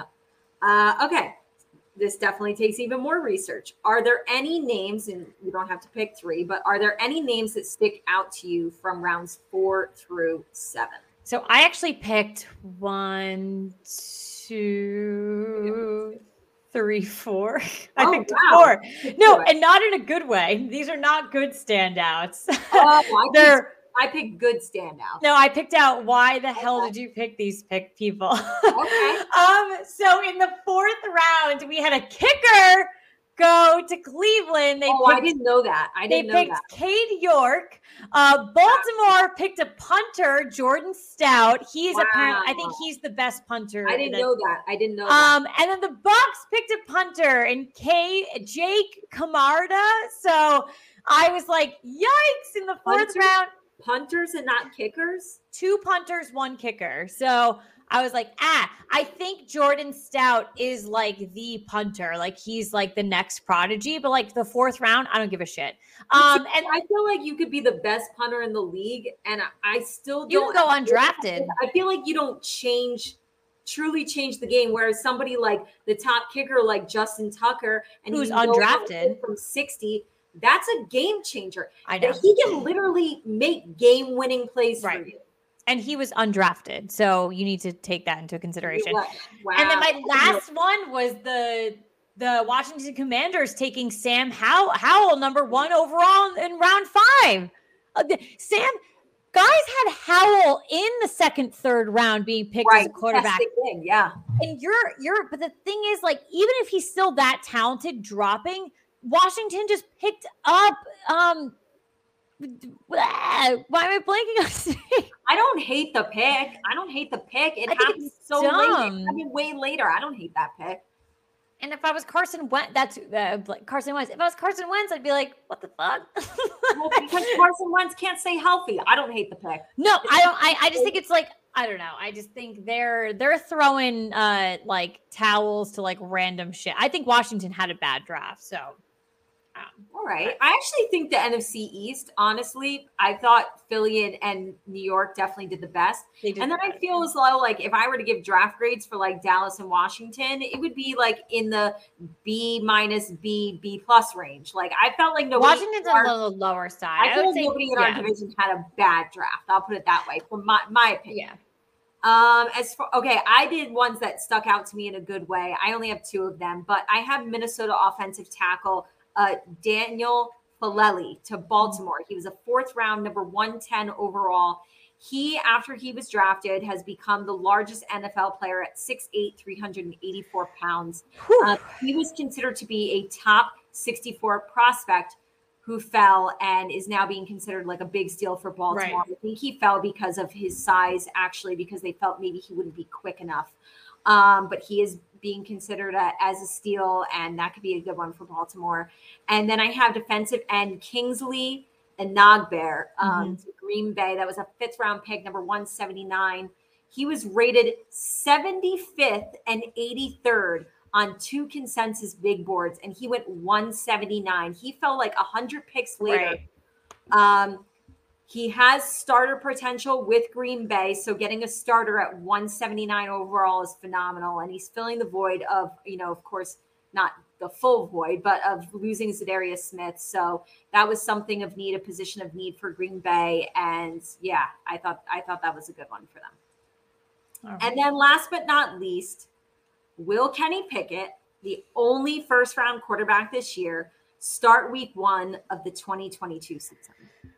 Speaker 2: Uh, okay. This definitely takes even more research. Are there any names, and you don't have to pick three, but are there any names that stick out to you from rounds four through seven?
Speaker 1: So I actually picked one, two, three, four. I
Speaker 2: Oh,
Speaker 1: picked
Speaker 2: wow.
Speaker 1: four.
Speaker 2: Good
Speaker 1: No,
Speaker 2: choice.
Speaker 1: and not in a good way. These are not good standouts.
Speaker 2: Oh, I
Speaker 1: They're
Speaker 2: picked, I picked good standouts.
Speaker 1: no, I picked out why the hell
Speaker 2: Okay.
Speaker 1: did you pick these pick people?
Speaker 2: Okay.
Speaker 1: um, so in the fourth round, we had a kicker go to Cleveland. They
Speaker 2: Oh,
Speaker 1: picked,
Speaker 2: I didn't know that. I
Speaker 1: they
Speaker 2: didn't know
Speaker 1: picked
Speaker 2: that.
Speaker 1: Cade York. Uh, Baltimore picked a punter, Jordan Stout. He's apparently, I think
Speaker 2: Wow.
Speaker 1: he's the best punter.
Speaker 2: I didn't
Speaker 1: that-
Speaker 2: know that. I didn't know that.
Speaker 1: Um, and then the Bucks picked a punter and K Jake Camarda. So I was like, yikes, in the fourth
Speaker 2: Punter?
Speaker 1: round,
Speaker 2: Punters and not kickers?
Speaker 1: two punters, one kicker. So I was like, ah, I think Jordan Stout is like the punter. Like he's like the next prodigy, but like the fourth round, I don't give a shit. Um,
Speaker 2: See,
Speaker 1: and
Speaker 2: I feel like you could be the best punter in the league, and I, I still
Speaker 1: you
Speaker 2: don't
Speaker 1: can go undrafted.
Speaker 2: I feel like you don't change, truly change the game. Whereas somebody like the top kicker, like Justin Tucker, and
Speaker 1: Who's
Speaker 2: he can go
Speaker 1: undrafted.
Speaker 2: from sixty, that's a game changer.
Speaker 1: I know.
Speaker 2: That he can literally make game-winning plays
Speaker 1: Right.
Speaker 2: for you.
Speaker 1: And he was undrafted. So you need to take that into consideration.
Speaker 2: Wow.
Speaker 1: And then my last one was the the Washington Commanders taking Sam How- Howell, number one overall in round five. Uh, the- Sam, guys had Howell in the second, third round being picked
Speaker 2: right.
Speaker 1: as a quarterback.
Speaker 2: That's the thing. Yeah.
Speaker 1: And you're you're but the thing is, like, even if he's still that talented dropping, Washington just picked up um why am I blanking on his name?
Speaker 2: I don't hate the pick. I don't hate the pick. It
Speaker 1: I think
Speaker 2: happened
Speaker 1: it's
Speaker 2: so late.
Speaker 1: dumb.
Speaker 2: It happened way later. I don't hate that pick.
Speaker 1: And if I was Carson Wentz, that's uh, like Carson Wentz. If I was Carson Wentz, I'd be like, what the fuck?
Speaker 2: Well, because Carson Wentz can't stay healthy. I don't hate the pick.
Speaker 1: No, I don't. I, I just think it's like, I don't know. I just think they're they're throwing uh like towels to like random shit. I think Washington had a bad draft, so. Um,
Speaker 2: All right. I actually think the N F C East, honestly, I thought Philly and, and New York definitely did the best.
Speaker 1: they did
Speaker 2: And then I
Speaker 1: that.
Speaker 2: feel as though, like, if I were to give draft grades for like Dallas and Washington, it would be like in the B minus B, B plus range. Like, I felt like nobody.
Speaker 1: Washington's
Speaker 2: in our-
Speaker 1: a little lower side.
Speaker 2: I
Speaker 1: I,
Speaker 2: feel
Speaker 1: would
Speaker 2: like
Speaker 1: say
Speaker 2: nobody in
Speaker 1: yeah,
Speaker 2: our division had a bad draft. I'll put it that way, from my, my opinion.
Speaker 1: yeah.
Speaker 2: Um, as for okay, I did ones that stuck out to me in a good way. I only have two of them, but I have Minnesota offensive tackle uh, Daniel Falele to Baltimore. He was a fourth round, number one ten overall. He, after he was drafted, has become the largest N F L player at six eight, three hundred eighty-four pounds. Uh, he was considered to be a top sixty-four prospect who fell and is now being considered like a big steal for Baltimore.
Speaker 1: Right.
Speaker 2: I think he fell because of his size, actually, because they felt maybe he wouldn't be quick enough. Um, but he is being considered a, as a steal, and that could be a good one for Baltimore. And then I have defensive end Kingsley Enagbare um,
Speaker 1: Mhm.
Speaker 2: to Green Bay. That was a fifth round pick, number one seventy-nine. He was rated seventy-fifth and eighty-third on two consensus big boards, and he went one seventy-nine. He fell like one hundred picks later.
Speaker 1: Right.
Speaker 2: Um, he has starter potential with Green Bay, so getting a starter at one seventy-nine overall is phenomenal, and he's filling the void of, you know, of course, not the full void, but of losing Zadarius Smith. So that was something of need, a position of need for Green Bay, and yeah, I thought I thought that was a good one for them.
Speaker 1: All right.
Speaker 2: And then last but not least, will Kenny Pickett, the only first round quarterback this year, start week one of the twenty twenty-two season?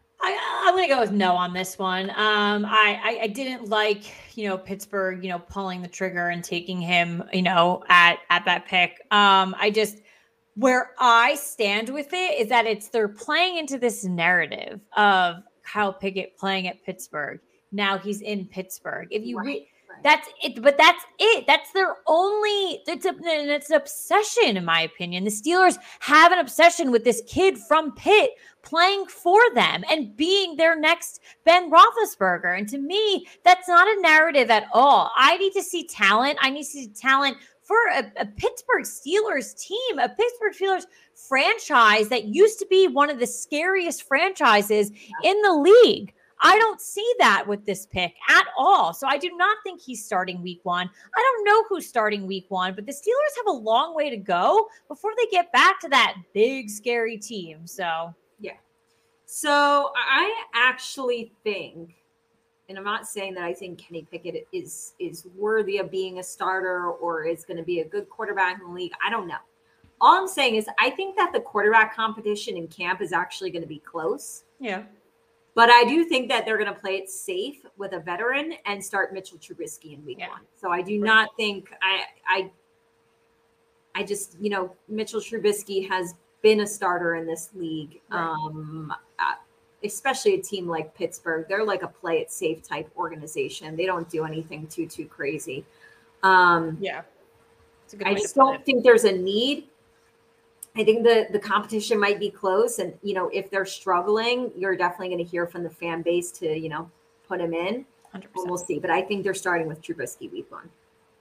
Speaker 1: I, I'm going to go with no on this one. Um, I, I I didn't like, you know, Pittsburgh, you know, pulling the trigger and taking him, you know, at at that pick. Um, I just where I stand with it is that it's they're playing into this narrative of Kyle Pickett playing at Pittsburgh. Now he's in Pittsburgh. If you
Speaker 2: Right,
Speaker 1: re-
Speaker 2: right.
Speaker 1: that's it, but that's it. That's their only. It's a it's an obsession, in my opinion. The Steelers have an obsession with this kid from Pitt playing for them and being their next Ben Roethlisberger. And to me, that's not a narrative at all. I need to see talent. I need to see talent for a, a Pittsburgh Steelers team, a Pittsburgh Steelers franchise that used to be one of the scariest franchises in the league. I don't see that with this pick at all. So I do not think he's starting week one. I don't know who's starting week one, but the Steelers have a long way to go before they get back to that big, scary team. So
Speaker 2: So I actually think and I'm not saying that I think Kenny Pickett is is worthy of being a starter or is going to be a good quarterback in the league. I don't know. All I'm saying is I think that the quarterback competition in camp is actually going to be close.
Speaker 1: Yeah.
Speaker 2: But I do think that they're going to play it safe with a veteran and start Mitchell Trubisky in week
Speaker 1: Yeah.
Speaker 2: one. So I do not think I I I just, you know, Mitchell Trubisky has been a starter in this league.
Speaker 1: Right.
Speaker 2: Um, uh, especially a team like Pittsburgh. They're like a play it safe type organization. They don't do anything too, too crazy. Um,
Speaker 1: yeah. It's a good
Speaker 2: I
Speaker 1: way
Speaker 2: just
Speaker 1: to put
Speaker 2: don't
Speaker 1: it.
Speaker 2: think there's a need. I think the, the competition might be close. And, you know, if they're struggling, you're definitely going to hear from the fan base to, you know, put him in.
Speaker 1: one hundred percent.
Speaker 2: And we'll see. But I think they're starting with Trubisky week one.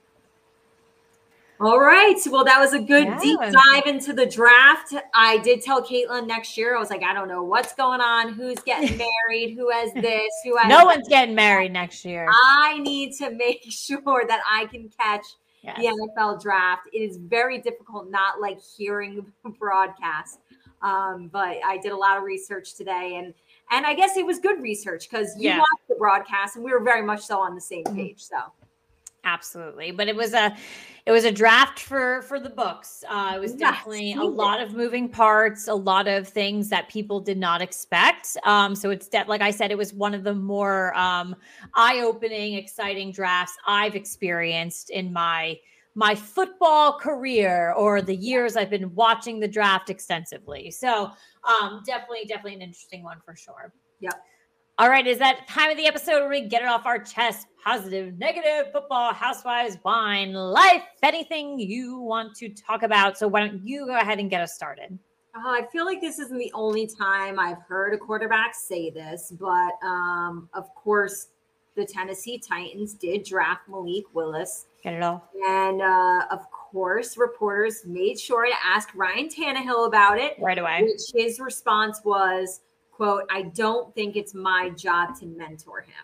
Speaker 2: All right. Well, that was a good
Speaker 1: Yeah.
Speaker 2: deep dive into the draft. I did tell Caitlin next year, I was like, I don't know what's going on, who's getting married, who has this, who has
Speaker 1: No
Speaker 2: that.
Speaker 1: one's getting married next year.
Speaker 2: I need to make sure that I can catch
Speaker 1: Yes.
Speaker 2: the N F L draft. It is very difficult not like hearing the broadcast. Um, but I did a lot of research today, and and I guess it was good research because you
Speaker 1: Yeah.
Speaker 2: watched the broadcast and we were very much so on the same page. So
Speaker 1: Absolutely. But it was a it was a draft for for the books. Uh it was
Speaker 2: Yes,
Speaker 1: definitely a
Speaker 2: seen it.
Speaker 1: lot of moving parts, a lot of things that people did not expect. Um so it's de- like I said, it was one of the more um eye-opening, exciting drafts I've experienced in my my football career or the years I've been watching the draft extensively. So um definitely, definitely an interesting one for sure.
Speaker 2: Yep.
Speaker 1: All right, is that time of the episode where we get it off our chest? Positive, negative, football, housewives, wine, life, anything you want to talk about. So why don't you go ahead and get us started?
Speaker 2: Oh, I feel like this isn't the only time I've heard a quarterback say this, but um, of course, the Tennessee Titans did draft Malik Willis.
Speaker 1: Get it all.
Speaker 2: And uh, of course, reporters made sure to ask Ryan Tannehill about it.
Speaker 1: Right away.
Speaker 2: Which his response was, quote, I don't think it's my job to mentor him.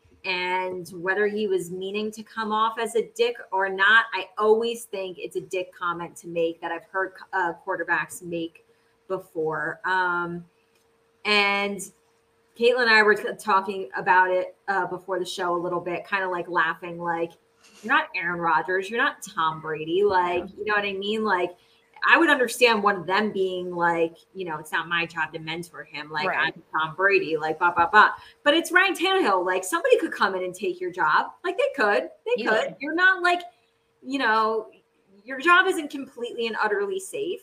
Speaker 2: And whether he was meaning to come off as a dick or not, I always think it's a dick comment to make that I've heard uh, quarterbacks make before. Um, and Caitlin and I were t- talking about it uh, before the show a little bit, kind of like laughing, like, you're not Aaron Rodgers, you're not Tom Brady. Like, you know what I mean? Like, I would understand one of them being like, you know, it's not my job to mentor him. Like,
Speaker 1: Right.
Speaker 2: I'm Tom Brady, like, blah, blah, blah. But it's Ryan Tannehill. Like, somebody could come in and take your job. Like, they could. They
Speaker 1: Easily.
Speaker 2: could. You're not like, you know, your job isn't completely and utterly safe.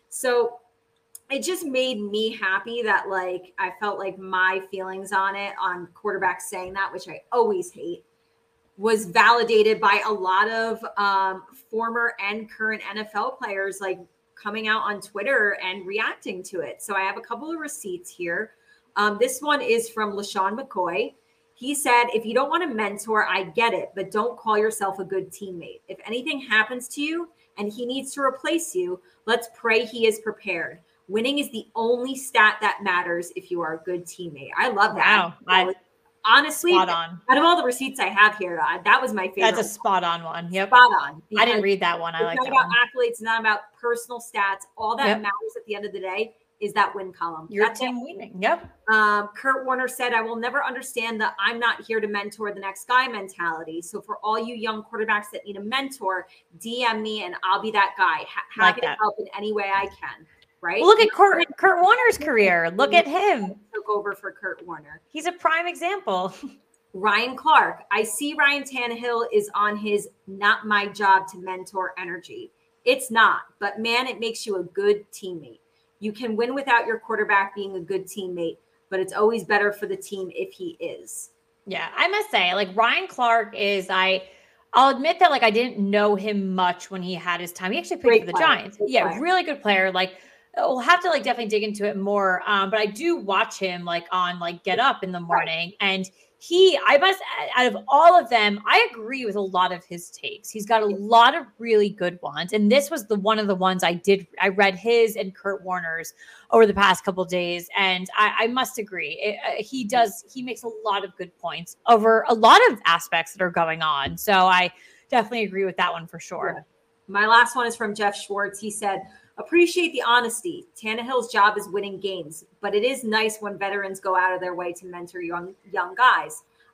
Speaker 2: So it just made me happy that, like, I felt like my feelings on it, on quarterbacks saying that, which I always hate, was validated by a lot of um, former and current N F L players, like coming out on Twitter and reacting to it. So I have a couple of receipts here. Um, this one is from LaShawn McCoy. He said, if you don't want to mentor, I get it, but don't call yourself a good teammate. If anything happens to you and he needs to replace you, let's pray he is prepared. Winning is the only stat that matters if you are a good teammate. I love that.
Speaker 1: Wow. I,
Speaker 2: Honestly,
Speaker 1: spot on.
Speaker 2: out of all the receipts I have here, uh, that was my favorite.
Speaker 1: That's a spot on one. Yep.
Speaker 2: Spot on.
Speaker 1: I didn't read that one. I
Speaker 2: It's
Speaker 1: like
Speaker 2: not
Speaker 1: that
Speaker 2: about
Speaker 1: one.
Speaker 2: accolades. It's not about personal stats. All that
Speaker 1: Yep.
Speaker 2: matters at the end of the day is that win column.
Speaker 1: Your
Speaker 2: That's
Speaker 1: team
Speaker 2: it.
Speaker 1: winning. Yep.
Speaker 2: Um, Kurt Warner said, I will never understand the I'm not here to mentor the next guy mentality. So for all you young quarterbacks that need a mentor, D M me and I'll be that guy. Ha-
Speaker 1: Like
Speaker 2: happy
Speaker 1: that.
Speaker 2: to help in any way I can. Right?
Speaker 1: Well, look at Kurt, Kurt Warner's career. Look at him.
Speaker 2: Took over for Kurt Warner.
Speaker 1: He's a prime example.
Speaker 2: Ryan Clark. I see Ryan Tannehill is on his not my job to mentor energy. It's not, but man, it makes you a good teammate. You can win without your quarterback being a good teammate, but it's always better for the team if he is.
Speaker 1: Yeah, I must say, like Ryan Clark is, I, I'll admit that like I didn't know him much when he had his time. He actually played
Speaker 2: Great
Speaker 1: for the
Speaker 2: player.
Speaker 1: Giants.
Speaker 2: Great
Speaker 1: Yeah,
Speaker 2: player.
Speaker 1: really good player. Like we'll have to like definitely dig into it more. Um, but I do watch him like on like Get Up in the morning, and he, I must, out of all of them, I agree with a lot of his takes. He's got a lot of really good ones. And this was the one of the ones I did, I read his and Kurt Warner's over the past couple of days. And I, I must agree. It, uh, he does, he makes a lot of good points over a lot of aspects that are going on. So I definitely agree with that one for sure.
Speaker 2: Yeah. My last one is from Jeff Schwartz. He said, appreciate the honesty. Tannehill's job is winning games, but it is nice when veterans go out of their way to mentor young young guys.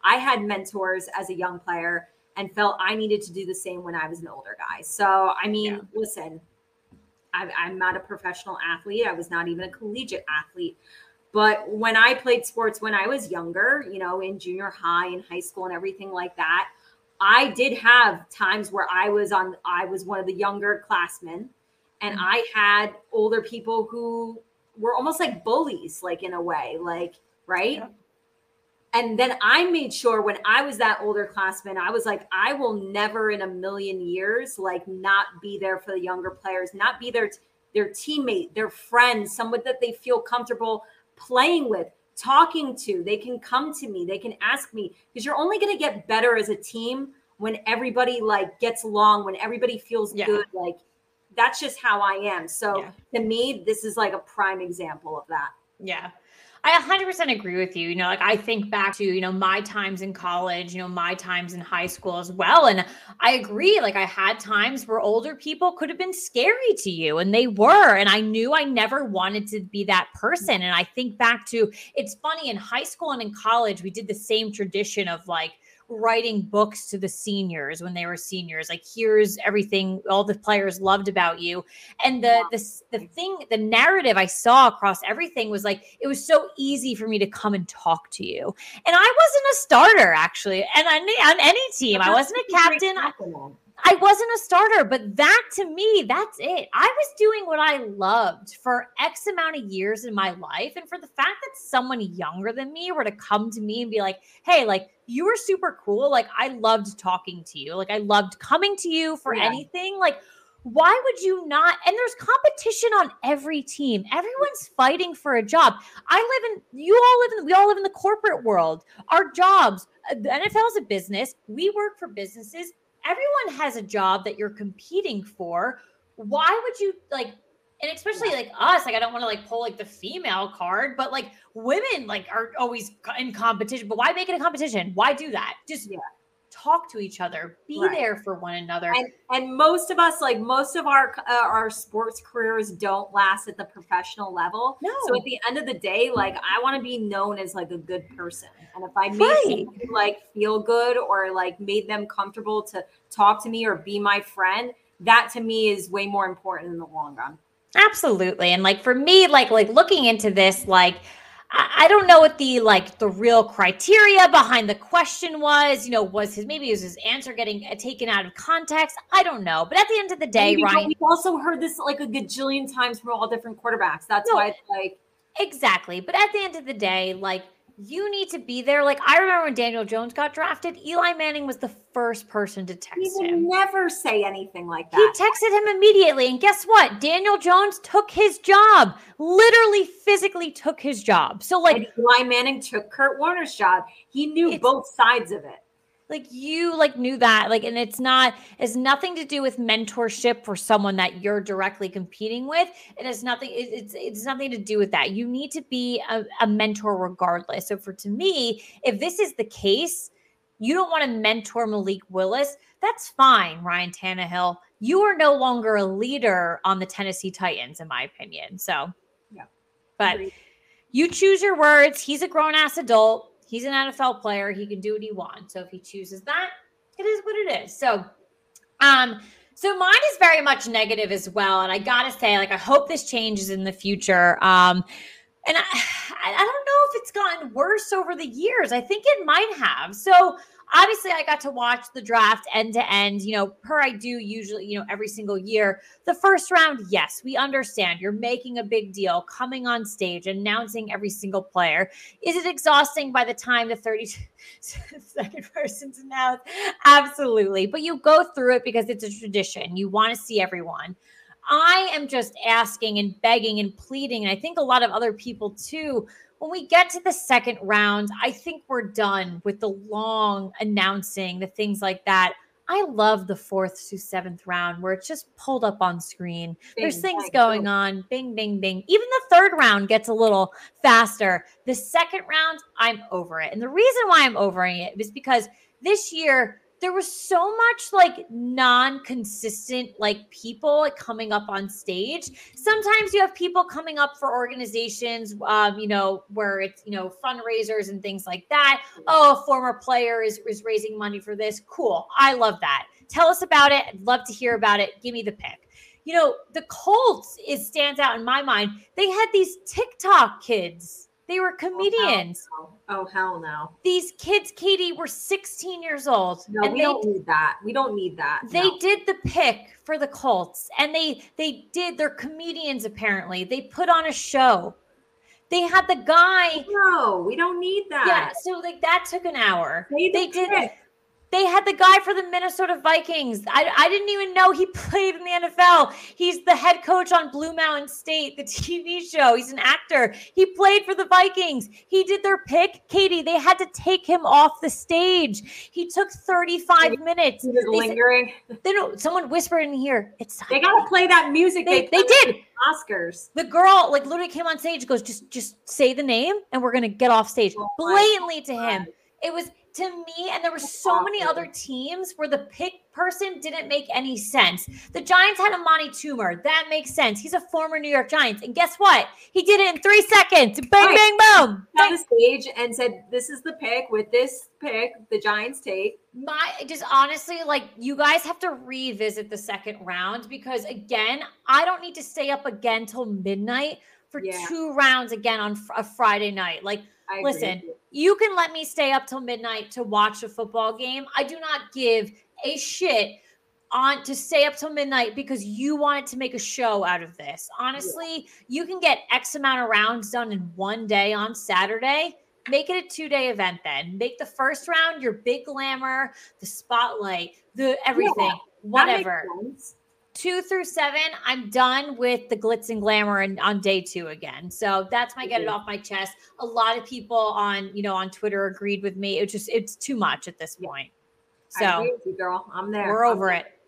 Speaker 2: I had mentors as a young player and felt I needed to do the same when I was an older guy. So, I mean, yeah. listen, I, I'm not a professional athlete. I was not even a collegiate athlete. But when I played sports when I was younger, you know, in junior high and high school and everything like that, I did have times where I was on, I was one of the younger classmen, and mm-hmm. I had older people who were almost like bullies, like in a way, like, right. Yeah. And then I made sure when I was that older classman, I was like, I will never in a million years, like not be there for the younger players, not be their, their teammate, their friend, someone that they feel comfortable playing with, talking to. They can come to me, they can ask me, because you're only going to get better as a team when everybody like gets along, when everybody feels yeah. good. Like that's just how I am. So yeah. to me, this is like a prime example of that.
Speaker 1: Yeah. I one hundred percent agree with you. You know, like I think back to, you know, my times in college, you know, my times in high school as well. And I agree. Like I had times where older people could have been scary to you, and they were. And I knew I never wanted to be that person. And I think back to, it's funny, in high school and in college, we did the same tradition of like writing books to the seniors when they were seniors. Like, here's everything all the players loved about you. And the, the, the thing, the narrative I saw across everything was like, it was so easy for me to come and talk to you. And I wasn't a starter actually. And on, on any team, I wasn't a captain. I, I wasn't a starter, but that to me, that's it. I was doing what I loved for X amount of years in my life. And for the fact that someone younger than me were to come to me and be like, hey, like, you were super cool. Like, I loved talking to you. Like, I loved coming to you for yeah. anything. Like, why would you not? And there's competition on every team. Everyone's fighting for a job. I live in, you all live in, we all live in the corporate world. Our jobs, the N F L is a business. We work for businesses. Everyone has a job that you're competing for. Why would you like, and especially yeah. like us, like I don't want to like pull like the female card, but like women like are always in competition. But why make it a competition? Why do that? Just yeah. talk to each other, be right. there for one another.
Speaker 2: And, and most of us, like most of our uh, our sports careers don't last at the professional level.
Speaker 1: No.
Speaker 2: So at the end of the day, like I want to be known as like a good person. And if I made
Speaker 1: right.
Speaker 2: people like feel good or like made them comfortable to talk to me or be my friend, that to me is way more important in the long run.
Speaker 1: Absolutely. And like for me, like like looking into this, like I don't know what the like the real criteria behind the question was. You know, was his maybe was his answer getting taken out of context? I don't know. But at the end of the day, Ryan,
Speaker 2: we've also heard this like a gajillion times from all different quarterbacks. That's no, why it's like
Speaker 1: exactly. But at the end of the day, like you need to be there. Like I remember when Daniel Jones got drafted, Eli Manning was the first person to text
Speaker 2: he would
Speaker 1: him.
Speaker 2: Never say anything like that.
Speaker 1: He texted him immediately. And guess what? Daniel Jones took his job, literally physically took his job. So like
Speaker 2: and Eli Manning took Kurt Warner's job. He knew both sides of it.
Speaker 1: Like you like knew that, like, and it's not, it's nothing to do with mentorship for someone that you're directly competing with. It has nothing, it, it's, it's nothing to do with that. You need to be a, a mentor regardless. So for, to me, if this is the case, you don't want to mentor Malik Willis. That's fine, Ryan Tannehill. You are no longer a leader on the Tennessee Titans, in my opinion. So,
Speaker 2: yeah,
Speaker 1: but
Speaker 2: Agreed.
Speaker 1: You choose your words. He's a grown ass adult. He's an N F L player. He can do what he wants. So if he chooses that, it is what it is. So, um, so mine is very much negative as well. And I gotta say, like, I hope this changes in the future. Um, and I, I don't know if it's gotten worse over the years. I think it might have. So obviously I got to watch the draft end to end, you know, per I do usually, you know, every single year. The first round, yes, we understand you're making a big deal, coming on stage, announcing every single player. Is it exhausting by the time the thirty-second person's announced? Absolutely. But you go through it because it's a tradition. You want to see everyone. I am just asking and begging and pleading, and I think a lot of other people too, when we get to the second round, I think we're done with the long announcing, the things like that. I love the fourth to seventh round where it's just pulled up on screen. Bing, There's things going on. Bing, bing, bing. Even the third round gets a little faster. The second round, I'm over it. And the reason why I'm over it is because this year, there was so much like non-consistent like people like, coming up on stage. Sometimes you have people coming up for organizations, um, you know, where it's, you know, fundraisers and things like that. Oh, a former player is, is raising money for this. Cool. I love that. Tell us about it. I'd love to hear about it. Give me the pick. You know, the Colts is stands out in my mind. They had these TikTok kids. They were comedians.
Speaker 2: Oh, hell no. Oh, hell no.
Speaker 1: These kids, Katie, were sixteen years old.
Speaker 2: No,
Speaker 1: and
Speaker 2: we
Speaker 1: they,
Speaker 2: don't need that. We don't need that.
Speaker 1: They
Speaker 2: no.
Speaker 1: did the pick for the Colts, and they they did. They're comedians, apparently. They put on a show. They had the guy.
Speaker 2: No, we don't need that.
Speaker 1: Yeah, so like that took an hour.
Speaker 2: They,
Speaker 1: they did.
Speaker 2: Pick.
Speaker 1: They had the guy for the Minnesota Vikings. I, I didn't even know he played in the N F L. He's the head coach on Blue Mountain State, the T V show. He's an actor. He played for the Vikings. He did their pick. Katie, they had to take him off the stage. He took thirty-five minutes.
Speaker 2: He was
Speaker 1: they
Speaker 2: lingering.
Speaker 1: Said, they don't, someone whispered in here. It's
Speaker 2: They got to play that music.
Speaker 1: They,
Speaker 2: they,
Speaker 1: they did.
Speaker 2: Oscars.
Speaker 1: The girl like literally came on stage, goes, just, just say the name and we're going to get off stage. Oh Blatantly to him. It was to me, and there were so many other teams where the pick person didn't make any sense. The Giants had Amani Toomer. That makes sense. He's a former New York Giants. And guess what? He did it in three seconds. Bang, right. bang, boom.
Speaker 2: On the stage and said, this is the pick with this pick, the Giants take.
Speaker 1: My just honestly, like you guys have to revisit the second round because again, I don't need to stay up again till midnight for yeah. two rounds again on a Friday night. Like, I listen, you. you can let me stay up till midnight to watch a football game. I do not give a shit on to stay up till midnight because you wanted to make a show out of this. Honestly, yeah. you can get X amount of rounds done in one day on Saturday. Make it a two-day event then. Make the first round your big glamour, the spotlight, the everything, yeah, whatever. Two through seven, I'm done with the glitz and glamour and on day two again. So that's my get it off my chest. A lot of people on, you know, on Twitter agreed with me. It's just, it's too much at this point. So
Speaker 2: I agree with you, girl. I'm there.
Speaker 1: We're over
Speaker 2: I'm
Speaker 1: it.
Speaker 2: There.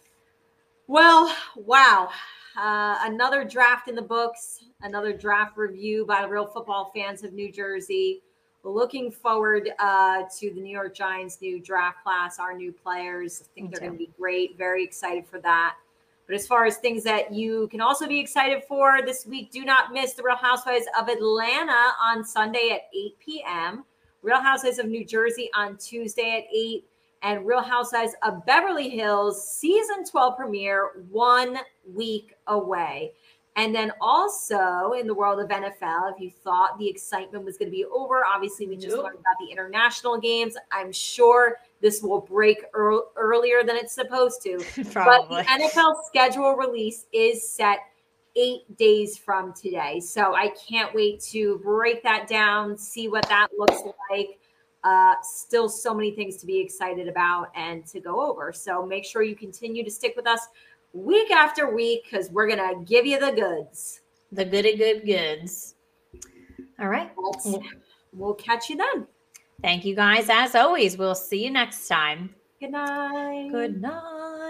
Speaker 2: Well, wow. Uh, another draft in the books, another draft review by the Real Football Fans of New Jersey. Looking forward uh, to the New York Giants' new draft class, our new players. I think Me they're going to be great. Very excited for that. But as far as things that you can also be excited for this week, do not miss the Real Housewives of Atlanta on Sunday at eight p.m., Real Housewives of New Jersey on Tuesday at eight, and Real Housewives of Beverly Hills season twelve premiere one week away. And then also in the world of N F L, if you thought the excitement was going to be over, obviously we just nope. learned about the international games. I'm sure this will break earl- earlier than it's supposed to. But the N F L schedule release is set eight days from today. So I can't wait to break that down, see what that looks like. Uh, still so many things to be excited about and to go over. So make sure you continue to stick with us week after week because we're going to give you the goods.
Speaker 1: The goody good goods. All right.
Speaker 2: We'll, we'll catch you then.
Speaker 1: Thank you guys. As always, we'll see you next time.
Speaker 2: Good night.
Speaker 1: Good night.